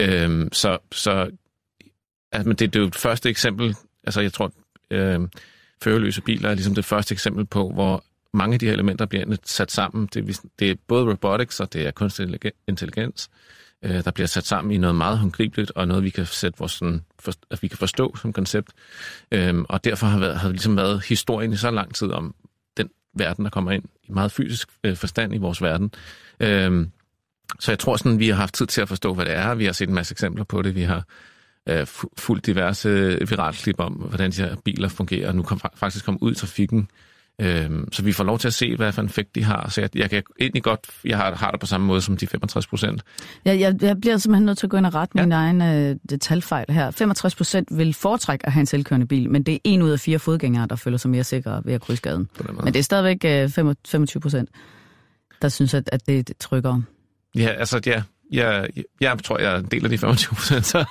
Men det er jo et første eksempel, altså jeg tror, førerløse biler er ligesom det første eksempel på, hvor mange af de her elementer bliver sat sammen. Det er både robotics og det er kunstig intelligens, der bliver sat sammen i noget meget håndgribeligt, og noget, vi kan sætte at vi kan forstå som koncept. Og derfor har det ligesom været historien i så lang tid om den verden, der kommer ind i meget fysisk forstand i vores verden. Så jeg tror sådan, vi har haft tid til at forstå, hvad det er. Vi har set en masse eksempler på det. Vi har fuldt diverse viralklip om, hvordan de her biler fungerer, og nu kan faktisk komme ud i trafikken. Så vi får lov til at se, hvad for en effekt de har. Så jeg kan egentlig godt, jeg har det på samme måde som de 65%.
Jeg bliver simpelthen nødt til at gå ind og rette min egen talfejl her. 65% vil foretrække at have en selvkørende bil, men det er 1 ud af 4 fodgængere, der føler sig mere sikre ved at krydse gaden. Men det er stadigvæk 25%, der synes, at det er tryggere.
Ja, altså jeg tror, jeg er en del af de 25%, så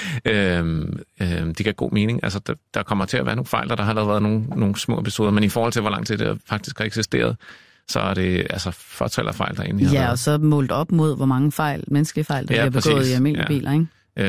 det giver god mening. Altså, der kommer til at være nogle fejl, der har været nogle små episoder, men i forhold til, hvor lang tid det faktisk har eksisteret, så er det altså fortællerfejl, der egentlig har været.
Og så målt op mod, hvor mange menneskelige fejl, der bliver begået i almindelige biler, ikke?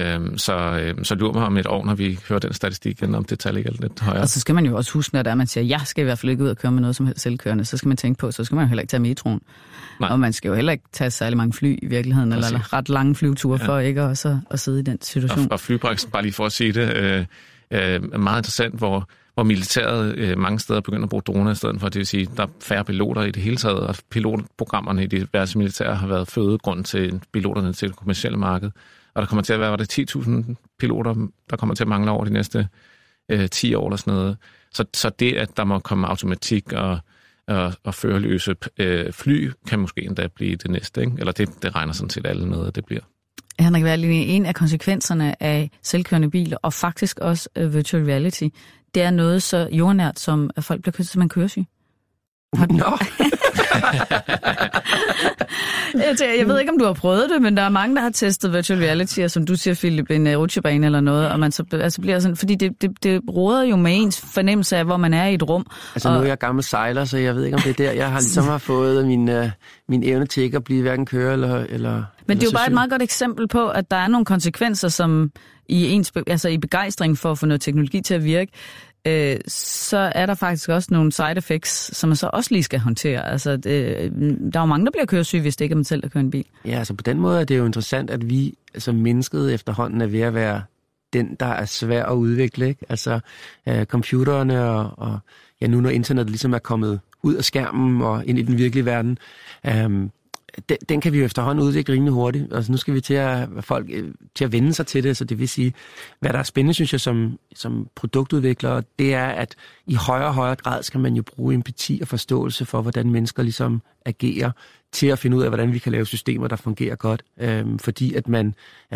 Så lurer mig om et år, når vi hører den statistik igen, om det tal ikke er lidt højere. Og
så skal man jo også huske, når man siger, jeg skal i hvert fald ikke ud og køre med noget som helst selvkørende, så skal man tænke på, så skal man jo heller ikke tage metroen. Nej. Og man skal jo heller ikke tage særlig mange fly i virkeligheden, eller ret lange flyveture for ikke at sidde i den situation.
Og flybranchen, bare lige for at sige det, er meget interessant, hvor militæret mange steder begynder at bruge droner i stedet for. Det vil sige, der er færre piloter i det hele taget, og pilotprogrammerne i diverse militære har været fødegrund til piloterne til det kommercielle marked. Og der kommer til at være 10.000 piloter, der kommer til at mangle over de næste 10 år eller sådan noget. Så det, at der må komme automatik og førerløse fly, kan måske endda blive det næste, ikke? Eller det regner sådan set alle med, at det bliver.
Henrik Verlin, en af konsekvenserne af selvkørende biler, og faktisk også virtual reality, det er noget så jordnært, som at folk bliver kørt, som man køresyg.
Nå!
Jeg ved ikke, om du har prøvet det, men der er mange, der har testet virtual reality, og som du siger, Philip, en rutsjebane eller noget, og man så bliver sådan, fordi det råder jo med ens fornemmelse af, hvor man er i et rum.
Altså nu er jeg gammel sejler, så jeg ved ikke, om det er der, jeg har ligesom har fået min evne til ikke at blive hverken køre eller
men det er jo bare et meget godt eksempel på, at der er nogle konsekvenser, som i begejstring for at få noget teknologi til at virke, så er der faktisk også nogle side effects, som man så også lige skal håndtere. Altså, der er jo mange, der bliver køresyge, hvis det ikke er man selv, der kører en bil. Ja,
altså på den måde er det jo interessant, at vi, altså mennesket efterhånden er ved at være den, der er svær at udvikle, ikke? Altså computerne og nu når internettet ligesom er kommet ud af skærmen og ind i den virkelige verden, den kan vi jo efterhånden udvikle rimelig hurtigt. Altså nu skal vi til at folk til at vende sig til det, så det vil sige, hvad der er spændende, synes jeg, som produktudvikler, det er, at i højere og højere grad skal man jo bruge empati og forståelse for, hvordan mennesker ligesom agerer, til at finde ud af, hvordan vi kan lave systemer, der fungerer godt. Fordi at man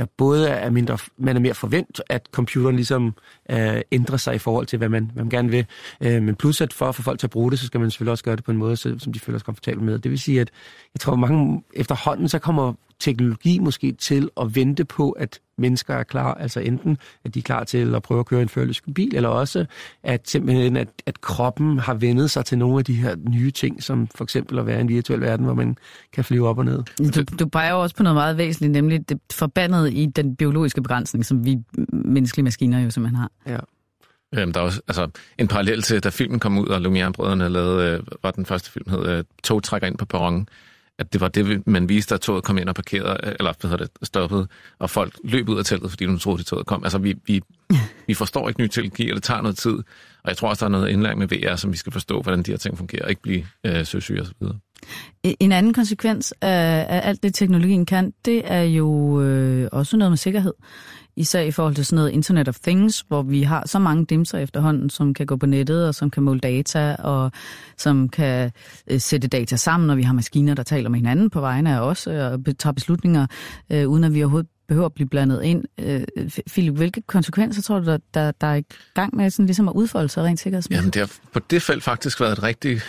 er mere forvent, at computeren ligesom ændrer sig i forhold til, hvad man gerne vil. Men plus, at for at få folk til at bruge det, så skal man selvfølgelig også gøre det på en måde, som de føler sig komfortable med. Det vil sige, at jeg tror, mange efterhånden, så kommer teknologi måske til at vente på, at mennesker er klar, altså enten at de er klar til at prøve at køre en førerløs bil, eller også at simpelthen, at kroppen har vendet sig til nogle af de her nye ting, som for eksempel at være i en virtuel verden, hvor man kan flyve op og ned.
Du peger også på noget meget væsentligt, nemlig det forbandet i den biologiske begrænsning, som vi menneskelige maskiner jo simpelthen har.
Ja.
Der er også en parallel til, da filmen kom ud, og Lumière-brødrene lavede, var den første film, hed Tog trækker ind på perronen, at det var det, man viste, at toget kom ind og parkerede, eller stoppede, og folk løb ud af teltet, fordi de troede, at toget kom. Altså, vi forstår ikke ny teknologi, og det tager noget tid. Og jeg tror også, der er noget indlæring med VR, som vi skal forstå, hvordan de her ting fungerer, og ikke blive søsyge og så videre.
En anden konsekvens af alt det, teknologien kan, det er jo også noget med sikkerhed. Især i forhold til sådan noget Internet of Things, hvor vi har så mange dimser efterhånden, som kan gå på nettet, og som kan måle data, og som kan sætte data sammen, og vi har maskiner, der taler med hinanden på vegne af os, og tager beslutninger, uden at vi overhovedet behøver at blive blandet ind. Philip, hvilke konsekvenser tror du, der er i gang med sådan ligesom at udfolde sig rent sikkerhedsmæssigt?
Jamen, det har på det felt faktisk været et rigtig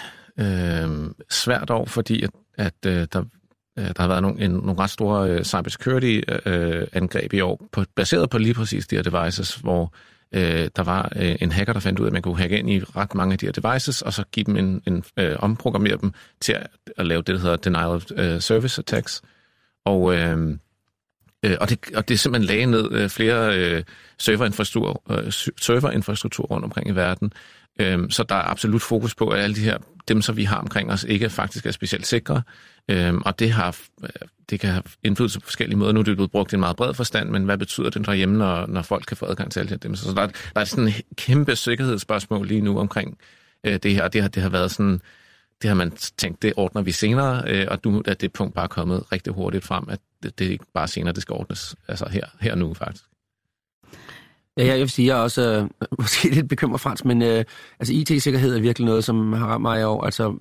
svært år, fordi at der har været nogle ret store cybersecurity-angreb i år, baseret på lige præcis de her devices, hvor der var en hacker, der fandt ud af, at man kunne hacke ind i ret mange af de her devices, og så give dem omprogrammere dem til at lave det, der hedder denial of service attacks. Og det simpelthen lagde ned flere serverinfrastruktur rundt omkring i verden. Så der er absolut fokus på, at alle de her dem, som vi har omkring os, ikke faktisk er specielt sikre. Og det kan have indflydelse på forskellige måder. Nu er det blevet brugt i en meget bred forstand, men hvad betyder det derhjemme, når folk kan få adgang til alle de her dem? Så der er sådan en kæmpe sikkerhedsspørgsmål lige nu omkring det her. Det har været sådan, det har man tænkt, det ordner vi senere, og nu er det punkt bare kommet rigtig hurtigt frem, at det ikke bare senere, det skal ordnes, altså her nu faktisk.
Ja, jeg vil sige, jeg er også måske lidt bekymret, Frans, men altså IT-sikkerhed er virkelig noget, som har ramt mig i år. Altså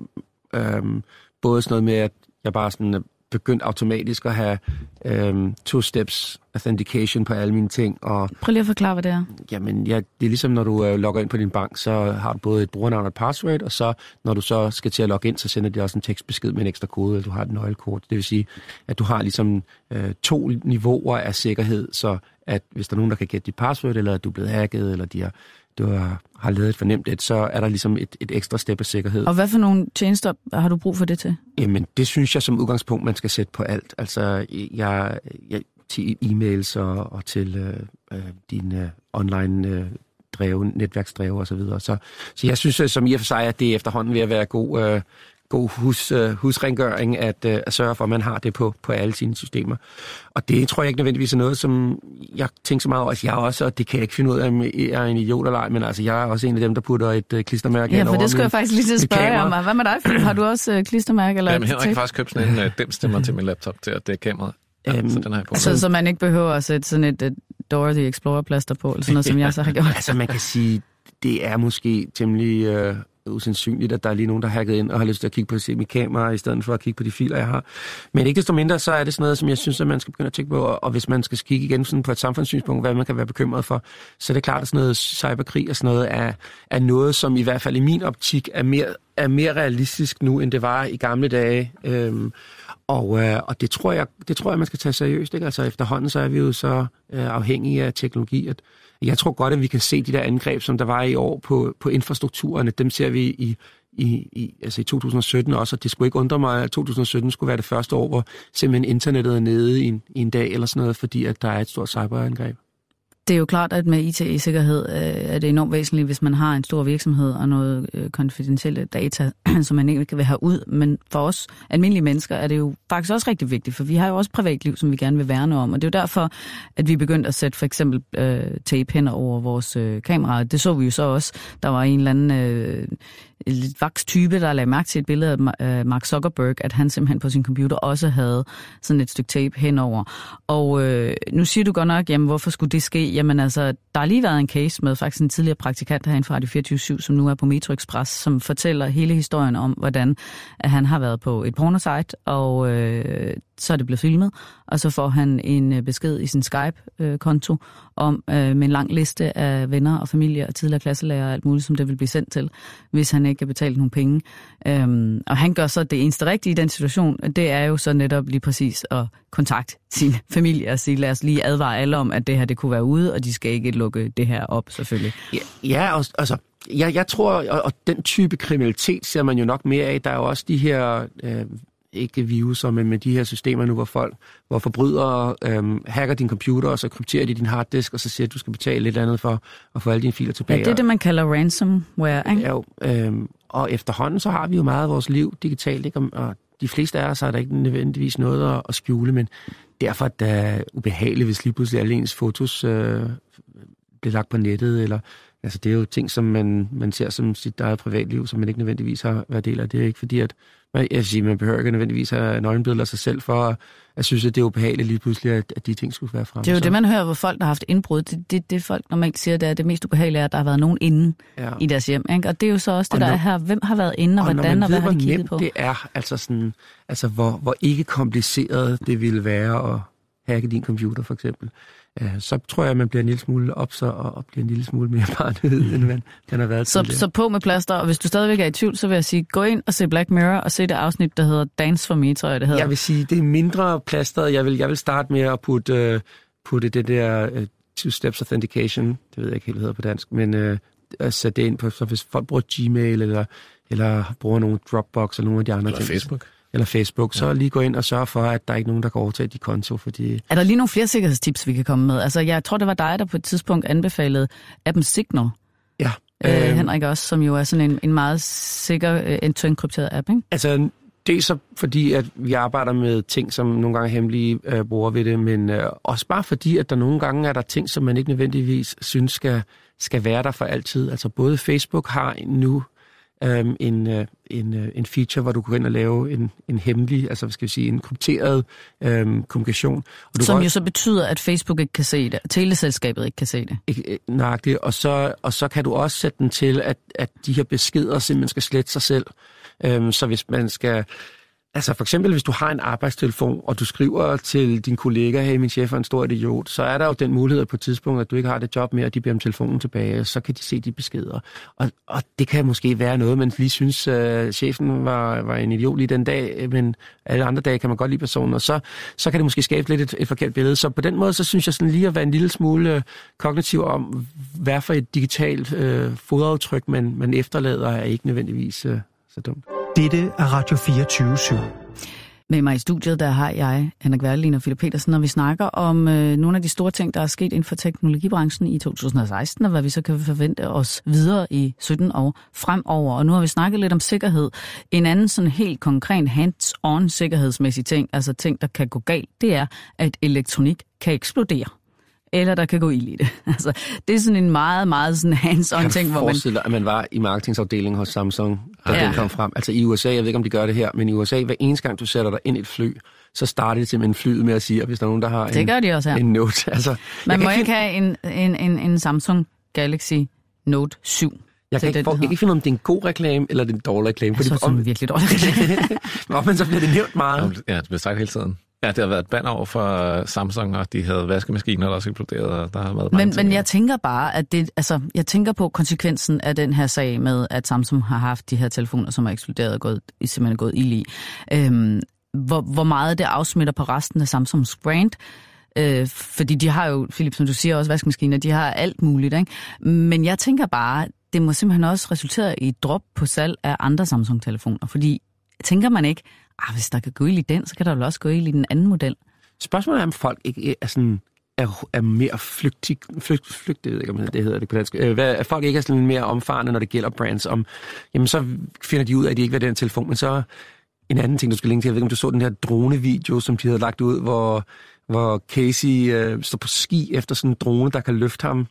både sådan noget med, at jeg bare sådan begyndt automatisk at have two-steps authentication på alle mine ting. Og,
prøv lige at forklare, hvad det er.
Jamen, det er ligesom, når du logger ind på din bank, så har du både et brugernavn og et password, og så, når du så skal til at logge ind, så sender de også en tekstbesked med en ekstra kode, eller du har et nøglekort. Det vil sige, at du har ligesom 2 niveauer af sikkerhed, så at hvis der er nogen, der kan gætte dit password, eller at du er blevet hacket, eller du har lavet et fornemt et, så er der ligesom et ekstra step af sikkerhed.
Og hvad for nogle tjenester har du brug for det til?
Jamen, det synes jeg som udgangspunkt, man skal sætte på alt. Altså, jeg til e-mails og til dine online netværksdreve og så videre. Så jeg synes som i og for sig, at det er efterhånden ved at være god husrengøring at sørge for, at man har det på alle sine systemer. Og det tror jeg ikke nødvendigvis er noget, som jeg tænker så meget over. Altså, jeg også, og det kan jeg ikke finde ud af, om jeg er en idiot eller ej, men altså, jeg er også en af dem, der putter et klistermærke
ind over. Ja, for det skal jeg faktisk lige til at spørge om. Hvad med dig, Philip? Har du også klistermærke? Eller
jamen, Henrik har faktisk købt sådan en dimstemmer til min laptop til at dække kameraet. Så den har jeg på.
Så man ikke behøver at sætte sådan et Dora the Explorer-plaster på, eller sådan noget, som jeg så har gjort?
Altså, man kan sige, det er måske temmelig usandsynligt, at der er lige nogen, der har hacket ind og har lyst til at kigge på mit kamera, i stedet for at kigge på de filer, jeg har. Men ikke desto mindre, så er det sådan noget, som jeg synes, at man skal begynde at tænke på, og hvis man skal kigge igen sådan på et samfundssynspunkt, hvad man kan være bekymret for, så er det klart, at sådan noget cyberkrig og sådan noget er noget, som i hvert fald i min optik er mere realistisk nu, end det var i gamle dage. Og det tror jeg, man skal tage seriøst. Ikke? Altså efterhånden, så er vi jo så afhængige af teknologi, at jeg tror godt, at vi kan se de der angreb, som der var i år på infrastrukturerne. Dem ser vi i 2017 også, og det skulle ikke undre mig, at 2017 skulle være det første år, hvor simpelthen internettet er nede i en dag eller sådan noget, fordi at der er et stort cyberangreb.
Det er jo klart, at med IT-sikkerhed er det enormt væsentligt, hvis man har en stor virksomhed og noget konfidentielle data, som man ikke vil have ud. Men for os almindelige mennesker er det jo faktisk også rigtig vigtigt, for vi har jo også privatliv, som vi gerne vil værne om. Og det er jo derfor, at vi begyndte at sætte for eksempel tape hen over vores kameraer. Det så vi jo så også. Der var en eller anden lidt vaks type, der lagde mærke til et billede af Mark Zuckerberg, at han simpelthen på sin computer også havde sådan et stykke tape henover. Og nu siger du godt nok, jamen hvorfor skulle det ske? Jamen altså, der har lige været en case med faktisk en tidligere praktikant herinde fra Radio 24/7, som nu er på Metro Express, som fortæller hele historien om, hvordan at han har været på et pornosite, og så er det blevet filmet, og så får han en besked i sin Skype-konto om med en lang liste af venner og familie og tidligere klasselærer og alt muligt, som det vil blive sendt til, hvis han ikke kan betale nogle penge. Og han gør så det eneste rigtige i den situation, det er jo så netop lige præcis at kontakte sin familie og sige, lad os lige advare alle om, at det her det kunne være ude, og de skal ikke lukke det her op, selvfølgelig.
Ja, altså, jeg tror, og den type kriminalitet ser man jo nok mere af. Der er jo også de her ikke viruser, men med de her systemer nu, hvor forbrydere hacker din computer, og så krypterer de din harddisk, og så siger, at du skal betale lidt andet for at få alle dine filer tilbage.
Ja, det er det, man kalder ransomware, ikke?
Ja, og efterhånden, så har vi jo meget af vores liv digitalt, ikke? Og de fleste af os har der ikke nødvendigvis noget at skjule, men derfor er det ubehageligt, hvis lige pludselig alle ens fotos bliver lagt på nettet, eller Altså, det er jo ting, som man ser som sit eget privatliv, som man ikke nødvendigvis har været del af. Det er ikke fordi, at man behøver ikke nødvendigvis have nøgenbilleder af sig selv for at synes, at det er ubehageligt lige pludselig, at de ting skulle være fremme.
Det er jo det, man hører, hvor folk, der har haft indbrud. Det folk normalt siger, det mest ubehagelige er, at der har været nogen inde i deres hjem. Ikke? Og det er jo så også det, der er her. Hvem har været inde, og hvordan, og hvad har de kigget på?
Det er altså sådan, altså hvor ikke kompliceret det ville være at hacke din computer, for eksempel. Så tror jeg, at man bliver en lille smule opsat og bliver en lille smule mere paranoid, end man har været tidligere. Så
på med plaster, og hvis du stadigvæk er i tvivl, så vil jeg sige, gå ind og se Black Mirror og se det afsnit, der hedder Dance for Me, tror jeg, det hedder.
Jeg vil sige, det er mindre plaster. Jeg vil starte med at putte det der two steps authentication, det ved jeg ikke helt, hvad hedder på dansk, men at sætte det ind på, så hvis folk bruger Gmail eller bruger nogle Dropbox eller nogle af de andre ting. Eller Facebook, så lige gå ind og sørge for, at der ikke er nogen, der kan overtage de konto, fordi... Er
der lige nogle flere sikkerhedstips, vi kan komme med? Altså, jeg tror, det var dig, der på et tidspunkt anbefalede appen Signal.
Ja.
Henrik også, som jo er sådan en meget sikker end-to-end krypteret app, ikke?
Altså, det er så fordi, at vi arbejder med ting, som nogle gange hemmelige bruger ved det, men også bare fordi, at der nogle gange er der ting, som man ikke nødvendigvis synes skal være der for altid. Altså, både Facebook har nu en feature, hvor du kan gå ind og lave en hemmelig, altså hvad skal vi sige, en krypteret kommunikation. Og
som jo så betyder, at Facebook ikke kan se det, teleselskabet ikke kan se det.
Nøjagtigt, og så kan du også sætte den til, at de her beskeder simpelthen skal slette sig selv. Så hvis man skal... Altså for eksempel, hvis du har en arbejdstelefon, og du skriver til din kollega, hey, min chef er en stor idiot, så er der jo den mulighed på et tidspunkt, at du ikke har det job mere, og de beder om telefonen tilbage, så kan de se de beskeder. Og det kan måske være noget, man lige synes, chefen var en idiot lige den dag, men alle andre dage kan man godt lide personen, og så kan det måske skabe lidt et forkert billede. Så på den måde, så synes jeg sådan lige at være en lille smule kognitiv om, hvad for et digitalt fodaftryk, man efterlader, er ikke nødvendigvis så dumt.
Dette er Radio 24/7.
Med mig i studiet, der har jeg, Henrik Werdelin og Philip Petersen, og vi snakker om nogle af de store ting, der er sket inden for teknologibranchen i 2016, og hvad vi så kan forvente os videre i 17 år fremover. Og nu har vi snakket lidt om sikkerhed. En anden sådan helt konkret hands-on sikkerhedsmæssig ting, altså ting, der kan gå galt, det er, at elektronik kan eksplodere. Eller der kan gå ild i det. Altså, det er sådan en meget, meget sådan hands-on ting, hvor man...
forestiller, at man var i marketingsafdelingen hos Samsung, da den kom frem. Altså i USA, jeg ved ikke, om de gør det her, men i USA, hver eneste gang, du sætter dig ind i et fly, så starter det simpelthen flyet med at sige, at hvis der er nogen, der har
det gør de også her.
En Note. Altså,
man må ikke have en Samsung Galaxy Note 7.
Jeg kan ikke finde, om det er en god reklame, eller det er en dårlig reklame.
Jeg synes, det er en virkelig dårlig reklame.
Men så bliver det nævnt meget.
Ja, det bliver sagt hele tiden. Ja, det har været et banner over for Samsung, og de havde vaskemaskiner, der også eksploderet, og der har været mange ting.
Men jeg tænker bare, at jeg tænker på konsekvensen af den her sag med, at Samsung har haft de her telefoner, som er eksploderet og simpelthen gået ild i. Hvor meget det afsmitter på resten af Samsungs brand. Fordi de har jo, Philip, som du siger, også vaskemaskiner, de har alt muligt, ikke? Men jeg tænker bare, det må simpelthen også resultere i et drop på salg af andre Samsung-telefoner, fordi tænker man ikke, hvis der kan gå ild i den, så kan der jo også gå ild i den anden model.
Spørgsmålet er, om folk ikke er mere flygtigt, det ved ikke, om det hedder det på dansk. At folk ikke er sådan mere omfarende, når det gælder brands. Jamen, så finder de ud af, at de ikke vil den telefon. Men så en anden ting, du skal længe til. Jeg ved ikke, om du så den her dronevideo, som de havde lagt ud, hvor Casey står på ski efter sådan en drone, der kan løfte ham.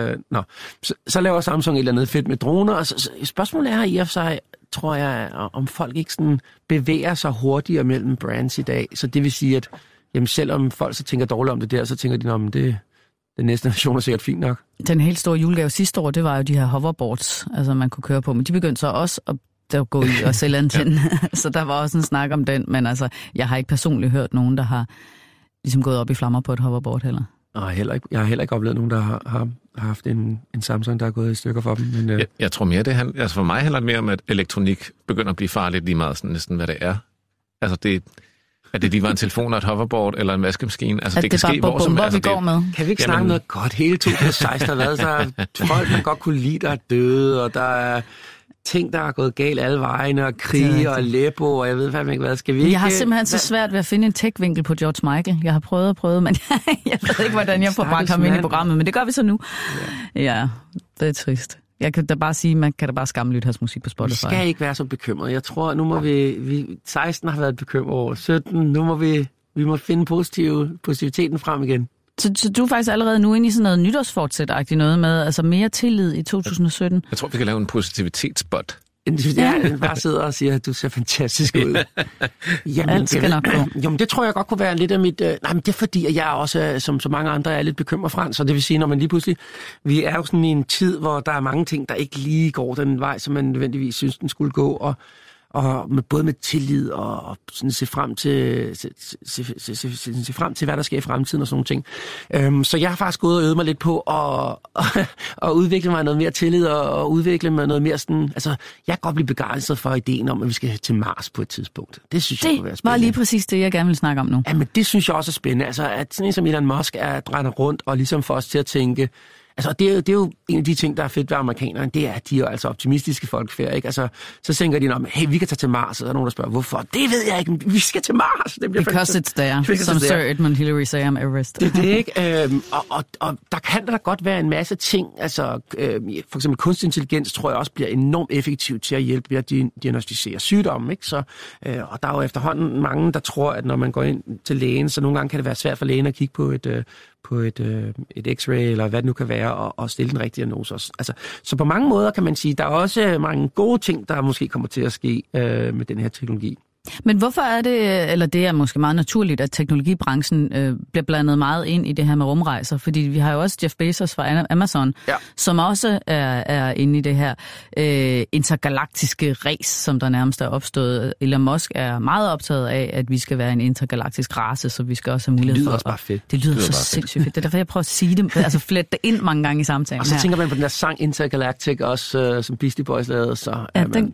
Så laver Samsung et eller andet fedt med droner. Og så spørgsmålet er i og for sig, tror jeg, om folk ikke sådan bevæger sig hurtigere mellem brands i dag. Så det vil sige, at jamen, selvom folk så tænker dårligt om det der, så tænker de, om den næste version er sikkert fint nok.
Den helt store julegave sidste år, det var jo de her hoverboards, altså man kunne køre på. Men de begyndte så også at gå i og sælge antenne. Så der var også en snak om den. Men altså, jeg har ikke personligt hørt nogen, der har ligesom gået op i flammer på et hoverboard heller.
Nej, jeg har heller ikke oplevet nogen, der har haft en Samsung, der er gået i stykker for dem. Men,
jeg tror mere, altså for mig handler det mere om, at elektronik begynder at blive farligt lige meget sådan næsten, hvad det er. Altså at det lige var en telefon og et hoverboard eller en vaskemaskine. Altså det kan ske hvor som helst.
Kan vi ikke snakke noget godt? Hele 2016 har været så folk, der godt kunne lide, der er døde, og der er ting, der er gået galt alle vejene, og krige og Aleppo, og jeg ved fandme ikke hvad. Skal vi ikke...
Jeg har simpelthen så svært ved at finde en tech-vinkel på George Michael. Jeg har prøvet, men jeg ved ikke, hvordan jeg får bragt ham ind i programmet, men det gør vi så nu. Ja, det er trist. Jeg kan da bare sige, man kan da bare skamlytte hans musik på Spotify.
Vi skal ikke være så bekymrede. Jeg tror, nu må vi 16 har været bekymret over 17. Nu må vi må finde positiviteten frem igen.
Så du er faktisk allerede nu inde i sådan noget nytårsfortsæt-agtigt noget med, altså mere tillid i 2017?
Jeg tror, vi kan lave en positivitetsbot.
Jeg bare sidder og siger, at du ser fantastisk ud.
Jamen, alt skal nok gå.
Jamen, det tror jeg godt kunne være lidt af mit... nej, men det er fordi, at jeg også, som så mange andre, er lidt bekymret fra. Så det vil sige, når man lige pludselig... Vi er jo sådan i en tid, hvor der er mange ting, der ikke lige går den vej, som man nødvendigvis synes, den skulle gå, og både med tillid og sådan se frem til, hvad der sker i fremtiden og sådan nogle ting. Så jeg har faktisk gået og øvet mig lidt på at udvikle mig noget mere tillid og udvikle mig noget mere sådan... Altså, jeg kan godt blive begejstret for ideen om, at vi skal til Mars på et tidspunkt. Det synes jeg kunne være spændende.
Det var lige præcis det, jeg gerne vil snakke om nu.
Ja, men det synes jeg også er spændende. Altså, at sådan en som Elon Musk drænder rundt og ligesom får os til at tænke... Altså, det er jo en af de ting, der er fedt ved amerikanerne, det er, at de er jo altså optimistiske folkefærd, ikke? Altså, så tænker de om, hey, vi kan tage til Mars, og så er der nogen, der spørger, hvorfor? Det ved jeg ikke, vi skal til Mars. Det bliver
Because it's there, som Sir Edmund Hillary sagde om Everest.
Det er det, ikke? Og der kan der godt være en masse ting, altså for eksempel kunstig intelligens, tror jeg også bliver enormt effektivt til at hjælpe ved at diagnostisere sygdomme, ikke? Så, og der er jo efterhånden mange, der tror, at når man går ind til lægen, så nogle gange kan det være svært for lægen at kigge på et x-ray, eller hvad det nu kan være, og stille den rigtige diagnose også. Altså, så på mange måder kan man sige, der er også mange gode ting, der måske kommer til at ske med den her teknologi.
Men hvorfor er det, eller det er måske meget naturligt, at teknologibranchen bliver blandet meget ind i det her med rumrejser? Fordi vi har jo også Jeff Bezos fra Amazon, som også er inde i det her intergalaktiske race, som der nærmest er opstået. Elon Musk er meget optaget af, at vi skal være en intergalaktisk race, så vi skal også have mulighed for...
Det lyder også bare fedt.
Det lyder så sindssygt fedt. Det er derfor, jeg prøver at sige det, altså flette det ind mange gange i samtalen.
Og så tænker man på den der sang Intergalactic, også som Beastie Boys lavede, så
ja,
den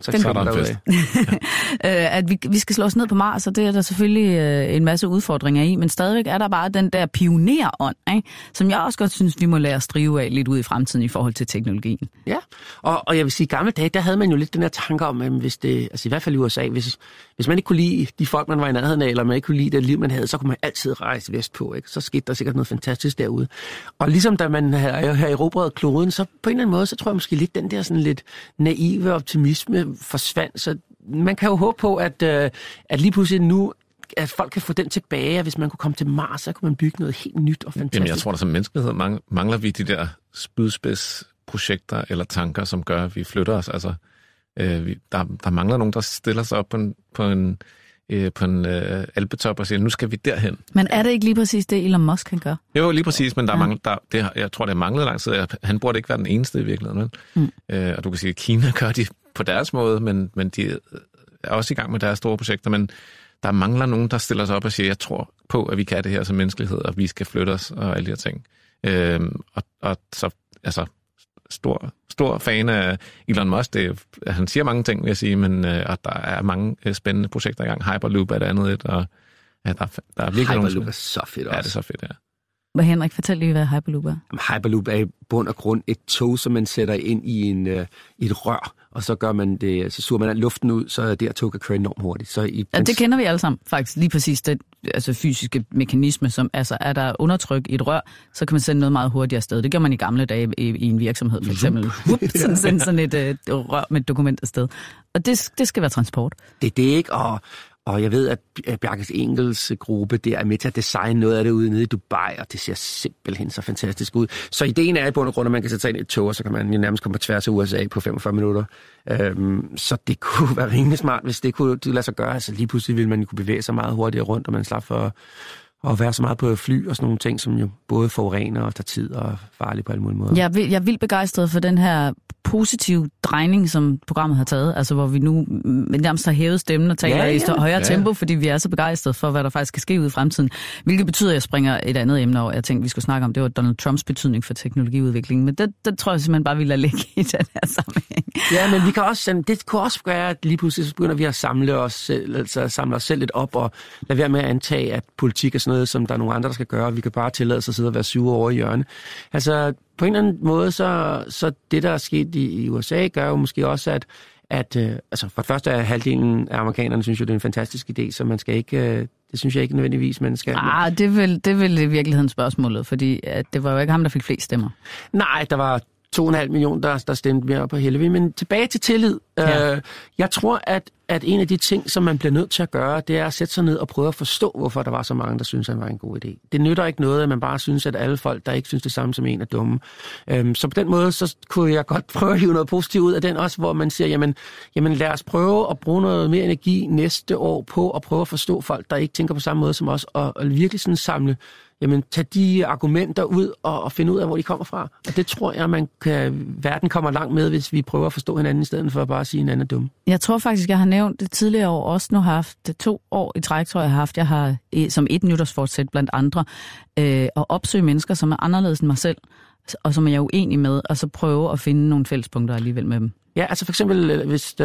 at vi skal slå os ned på Mars, og det er der selvfølgelig en masse udfordringer i, men stadigvæk er der bare den der pionerånd, ikke? Som jeg også godt synes, vi må lade os drive af lidt ud i fremtiden i forhold til teknologien.
Ja, og jeg vil sige, i gamle dage, der havde man jo lidt den her tanke om, at hvis det, altså i hvert fald i USA, hvis man ikke kunne lide de folk, man var i nærheden af, eller man ikke kunne lide det liv, man havde, så kunne man altid rejse vestpå, ikke? Så skete der sikkert noget fantastisk derude. Og ligesom da man havde erobret kloden, så på en eller anden måde, så tror jeg måske lidt den der sådan lidt naive optimisme forsvandt, så man kan jo håbe på, at lige pludselig nu, at folk kan få den tilbage, at hvis man kunne komme til Mars, så kunne man bygge noget helt nyt og fantastisk.
Jamen, jeg tror, at som menneskelighed mangler vi de der spydspidsprojekter eller tanker, som gør, at vi flytter os. Altså, der mangler nogen, der stiller sig op på en alpetop og siger, nu skal vi derhen.
Men er det ikke lige præcis det, Elon Musk kan gøre?
Jo, lige præcis, men jeg tror, det er manglet lang tid. Han burde ikke være den eneste i virkeligheden. Og du kan sige, at Kina gør de på deres måde, men de er også i gang med deres store projekter, men der mangler nogen, der stiller sig op og siger, jeg tror på, at vi kan det her som menneskelighed, og vi skal flytte os og alle de her ting. Og så, altså, stor fan af Elon Musk. Han siger mange ting, vil jeg sige, men og der er mange spændende projekter i gang. Hyperloop er det andet et, og ja, der er virkelig
Hyperloop er så fedt også.
Ja, det er så fedt, ja.
Hvad Henrik, fortæl lige, hvad Hyperloop er.
Hyperloop er i bund og grund et tog, som man sætter ind i et rør, og så gør man det, så suger man luften ud, så det her tog kan køre enormt hurtigt. Så
det kender vi alle sammen, faktisk. Lige præcis den altså fysiske mekanisme, som altså er der undertryk i et rør, så kan man sende noget meget hurtigere afsted. Det gør man i gamle dage i en virksomhed, for eksempel. Sende sådan et rør med et dokument afsted. Og det skal være transport.
Det er det, ikke? Og jeg ved, at Bjarke Ingels gruppe der er med til at designe noget af det ude nede i Dubai, og det ser simpelthen så fantastisk ud. Så ideen er i bund og grund, at man kan sætte sig ind i et tog, og så kan man jo nærmest komme på tværs af USA på 45 minutter. Så det kunne være rimelig smart, hvis det kunne lade sig gøre. Altså lige pludselig ville man kunne bevæge sig meget hurtigere rundt, og man slap for at være så meget på fly og sådan nogle ting, som jo både forurener og tager tid og er farligt på alle mulige måder.
Jeg er vildt begejstret for den her positive drejning, som programmet har taget, altså hvor vi nu nærmest har hævet stemmen og taler i højere tempo, fordi vi er så begejstrede for, hvad der faktisk kan ske ude i fremtiden. Hvilket betyder, at jeg springer et andet emne over. Jeg tænkte, vi skulle snakke om, det var Donald Trumps betydning for teknologiudviklingen, men det tror jeg simpelthen bare, vi lader ligge i den her sammenhæng.
Ja, men vi kan også, det kunne også gøre, at lige pludselig så begynder vi at samle os selv lidt op og lade være med at antage, at politik er sådan noget, som der er nogle andre, der skal gøre, og vi kan bare tillade sig at sidde og være sure over i hjørne. Altså, på en eller anden måde, så det, der er sket i USA, gør jo måske også, at altså for det første er halvdelen af amerikanerne, synes jo, det er en fantastisk idé, så man skal ikke, det synes jeg ikke nødvendigvis, man skal.
Det er vel i virkeligheden spørgsmålet, fordi det var jo ikke ham, der fik flest stemmer.
Nej, der var 2,5 millioner, der stemte mere på Hillary. Men tilbage til tillid. Ja. Jeg tror, at en af de ting, som man bliver nødt til at gøre, det er at sætte sig ned og prøve at forstå, hvorfor der var så mange, der synes, at det var en god idé. Det nytter ikke noget, at man bare synes, at alle folk, der ikke synes det samme som en, er dumme. Så på den måde, så kunne jeg godt prøve at hive noget positivt ud af den også, hvor man siger, jamen lad os prøve at bruge noget mere energi næste år på at prøve at forstå folk, der ikke tænker på samme måde som os, og virkelig sådan samle, tage de argumenter ud og finde ud af, hvor de kommer fra. Og det tror jeg, verden kommer langt med, hvis vi prøver at forstå hinanden, i stedet for at bare sige, at hinanden er dumme. Jeg
tror faktisk, jeg har nævnt det tidligere år, også nu har haft 2 år i træk, tror jeg har som et nytårsfortsæt blandt andre, at opsøge mennesker, som er anderledes end mig selv, og som jeg er uenig med, og så prøve at finde nogle fællespunkter alligevel med dem.
Ja, altså for eksempel, hvis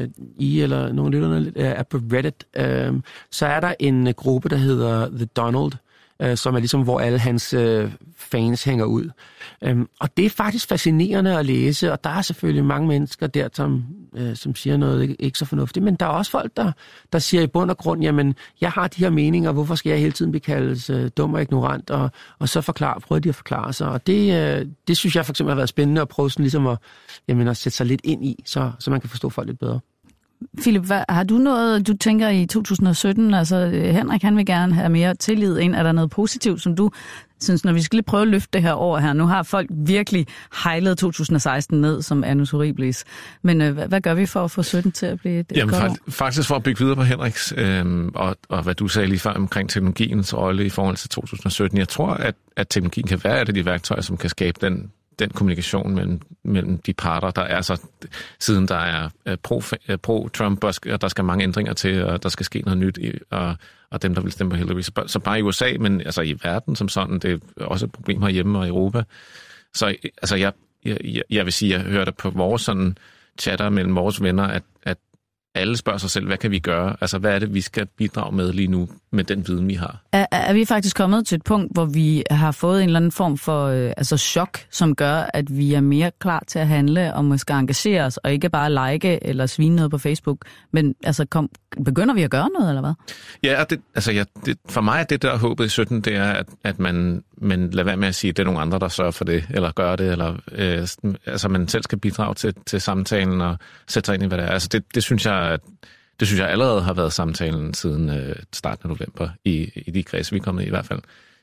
I eller nogle lytterne er på Reddit, så er der en gruppe, der hedder The Donald, som er ligesom, hvor alle hans fans hænger ud. Og det er faktisk fascinerende at læse, og der er selvfølgelig mange mennesker der, som siger noget ikke så fornuftigt, men der er også folk, der siger i bund og grund, jamen, jeg har de her meninger, hvorfor skal jeg hele tiden blive kaldt dum og ignorant, og så prøver de at forklare sig, og det synes jeg for eksempel har været spændende at prøve sådan ligesom at sætte sig lidt ind i, så man kan forstå folk lidt bedre.
Philip, har du noget, du tænker i 2017? Altså, Henrik, han vil gerne have mere tillid ind. Er der noget positivt, som du synes, når vi skal lige prøve at løfte det her over her? Nu har folk virkelig hejlet 2016 ned som annus horribilis. Men hvad gør vi for at få 17 til at blive et godt år?
Faktisk for at bygge videre på Henriks, og hvad du sagde lige før omkring teknologiens rolle i forhold til 2017. Jeg tror, at teknologien kan være et af de værktøjer, som kan skabe den kommunikation mellem de parter, der er så, siden der er pro-Trump, og der skal mange ændringer til, og der skal ske noget nyt, og dem, der vil stemme på Hillary. Så bare i USA, men altså i verden som sådan, det er også et problem herhjemme og i Europa. Så altså jeg vil sige, jeg hørte på vores sådan chatter mellem vores venner, at alle spørger sig selv, hvad kan vi gøre? Altså, hvad er det, vi skal bidrage med lige nu, med den viden, vi har?
Er vi faktisk kommet til et punkt, hvor vi har fået en eller anden form for chok, som gør, at vi er mere klar til at handle og måske engagere os, og ikke bare like eller svine noget på Facebook, men altså, begynder vi at gøre noget, eller hvad?
Ja, for mig er det der håbet i 17, det er, at man lader være med at sige, at det er nogle andre, der sørger for det, eller gør det, eller altså, man selv skal bidrage til samtalen og sætte sig ind i, hvad det er. Altså, det synes jeg allerede har været samtalen siden starten af november i de kredse, vi er kommet i hvert fald.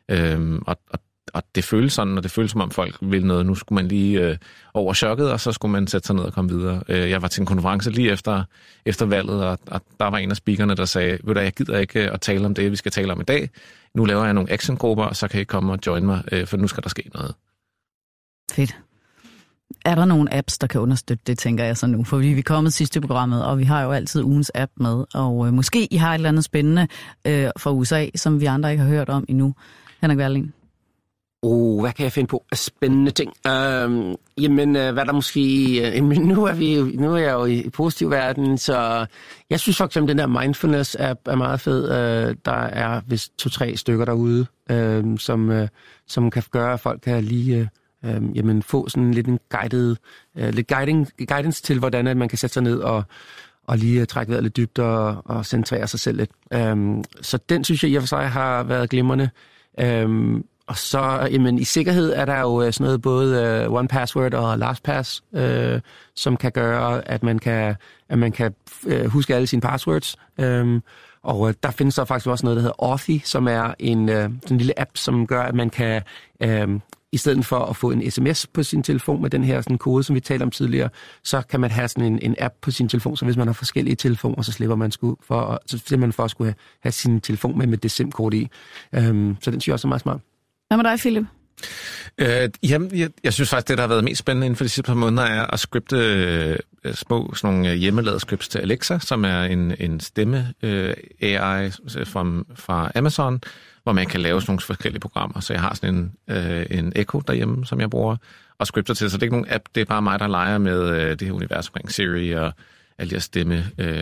Og det føles sådan, og det føles som om folk vil noget. Nu skulle man lige over chokket, og så skulle man sætte sig ned og komme videre. Jeg var til en konference lige efter valget, og der var en af speakerne, der sagde, ved du, jeg gider ikke at tale om det, vi skal tale om i dag. Nu laver jeg nogle actiongrupper, og så kan I komme og join mig, for nu skal der ske noget.
Fedt. Er der nogle apps, der kan understøtte det, tænker jeg så nu? For vi er kommet sidst i programmet, og vi har jo altid ugens app med. Og måske I har et eller andet spændende fra USA, som vi andre ikke har hørt om endnu. Henrik Werlin.
Hvad kan jeg finde på af spændende ting? Hvad der måske... nu er jeg jo i positiv verden, så jeg synes for eksempel, den der Mindfulness-app er meget fed. Der er vist 2-3 stykker derude, som kan gøre, at folk kan lige... få sådan lidt en guidance til, hvordan man kan sætte sig ned og lige trække vejret lidt dybt og centrere sig selv lidt. Så den synes jeg i og for sig har været glimrende. Og så i sikkerhed er der jo sådan noget både 1Password og LastPass, som kan gøre, at man kan huske alle sine passwords. Og der findes så faktisk også noget, der hedder Authy, som er en lille app, som gør, at man kan... I stedet for at få en sms på sin telefon med den her sådan kode, som vi talte om tidligere, så kan man have sådan en app på sin telefon, så hvis man har forskellige telefoner, så slipper man for at skulle have sin telefon med det SIM-kort i. Så den synes jeg også er meget smart.
Hvad med dig, Philip?
Jeg synes faktisk, det, der har været mest spændende inden for de sidste par måneder, er at scripte små sådan nogle hjemmelavede scripts til Alexa, som er en stemme AI fra Amazon, hvor man kan lave sådan nogle forskellige programmer. Så jeg har sådan en Echo derhjemme, som jeg bruger, og scripter til. Så det er ikke nogen app, det er bare mig, der leger med det her univers omkring Siri og alle de her stemme.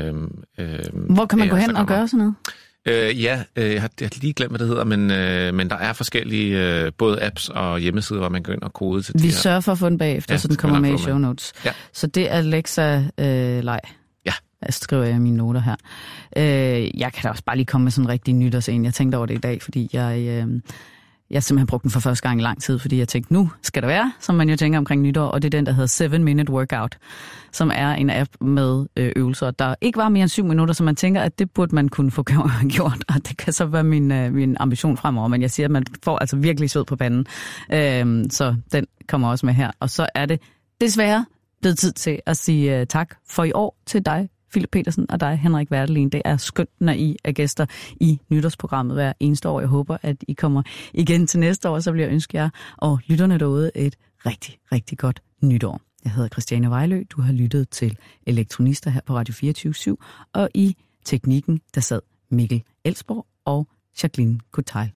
Hvor kan man gå hen og gøre sådan noget?
Jeg har lige glemt, hvad det hedder, men der er forskellige både apps og hjemmesider, hvor man kan gå ind og kode til det her.
Vi sørger for at få den bagefter, så den kommer med i show notes.
Ja.
Så det er Alexa-leg.
Ja.
Jeg skriver mine noter her. Jeg kan da også bare lige komme med sådan en rigtig nytårsen. Jeg tænkte over det i dag, fordi jeg simpelthen brugte den for første gang i lang tid, fordi jeg tænkte, nu skal det være, som man jo tænker omkring nytår, og det er den, der hedder 7-Minute Workout, som er en app med øvelser, der ikke var mere end 7 minutter, så man tænker, at det burde man kunne få gjort, og det kan så være min ambition fremover, men jeg siger, at man får altså virkelig sved på panden, så den kommer også med her. Og så er det desværre blevet tid til at sige tak for i år til dig, Philip Petersen, og dig, Henrik Werdelin. Det er skønt, når I er gæster i nytårsprogrammet hver eneste år. Jeg håber, at I kommer igen til næste år, så vil jeg ønske jer og lytterne derude et rigtig, rigtig godt nytår. Jeg hedder Christiane Vejlø. Du har lyttet til Elektronister her på Radio 24/7, og i teknikken, der sad Mikkel Elsborg og Jacqueline Coutal.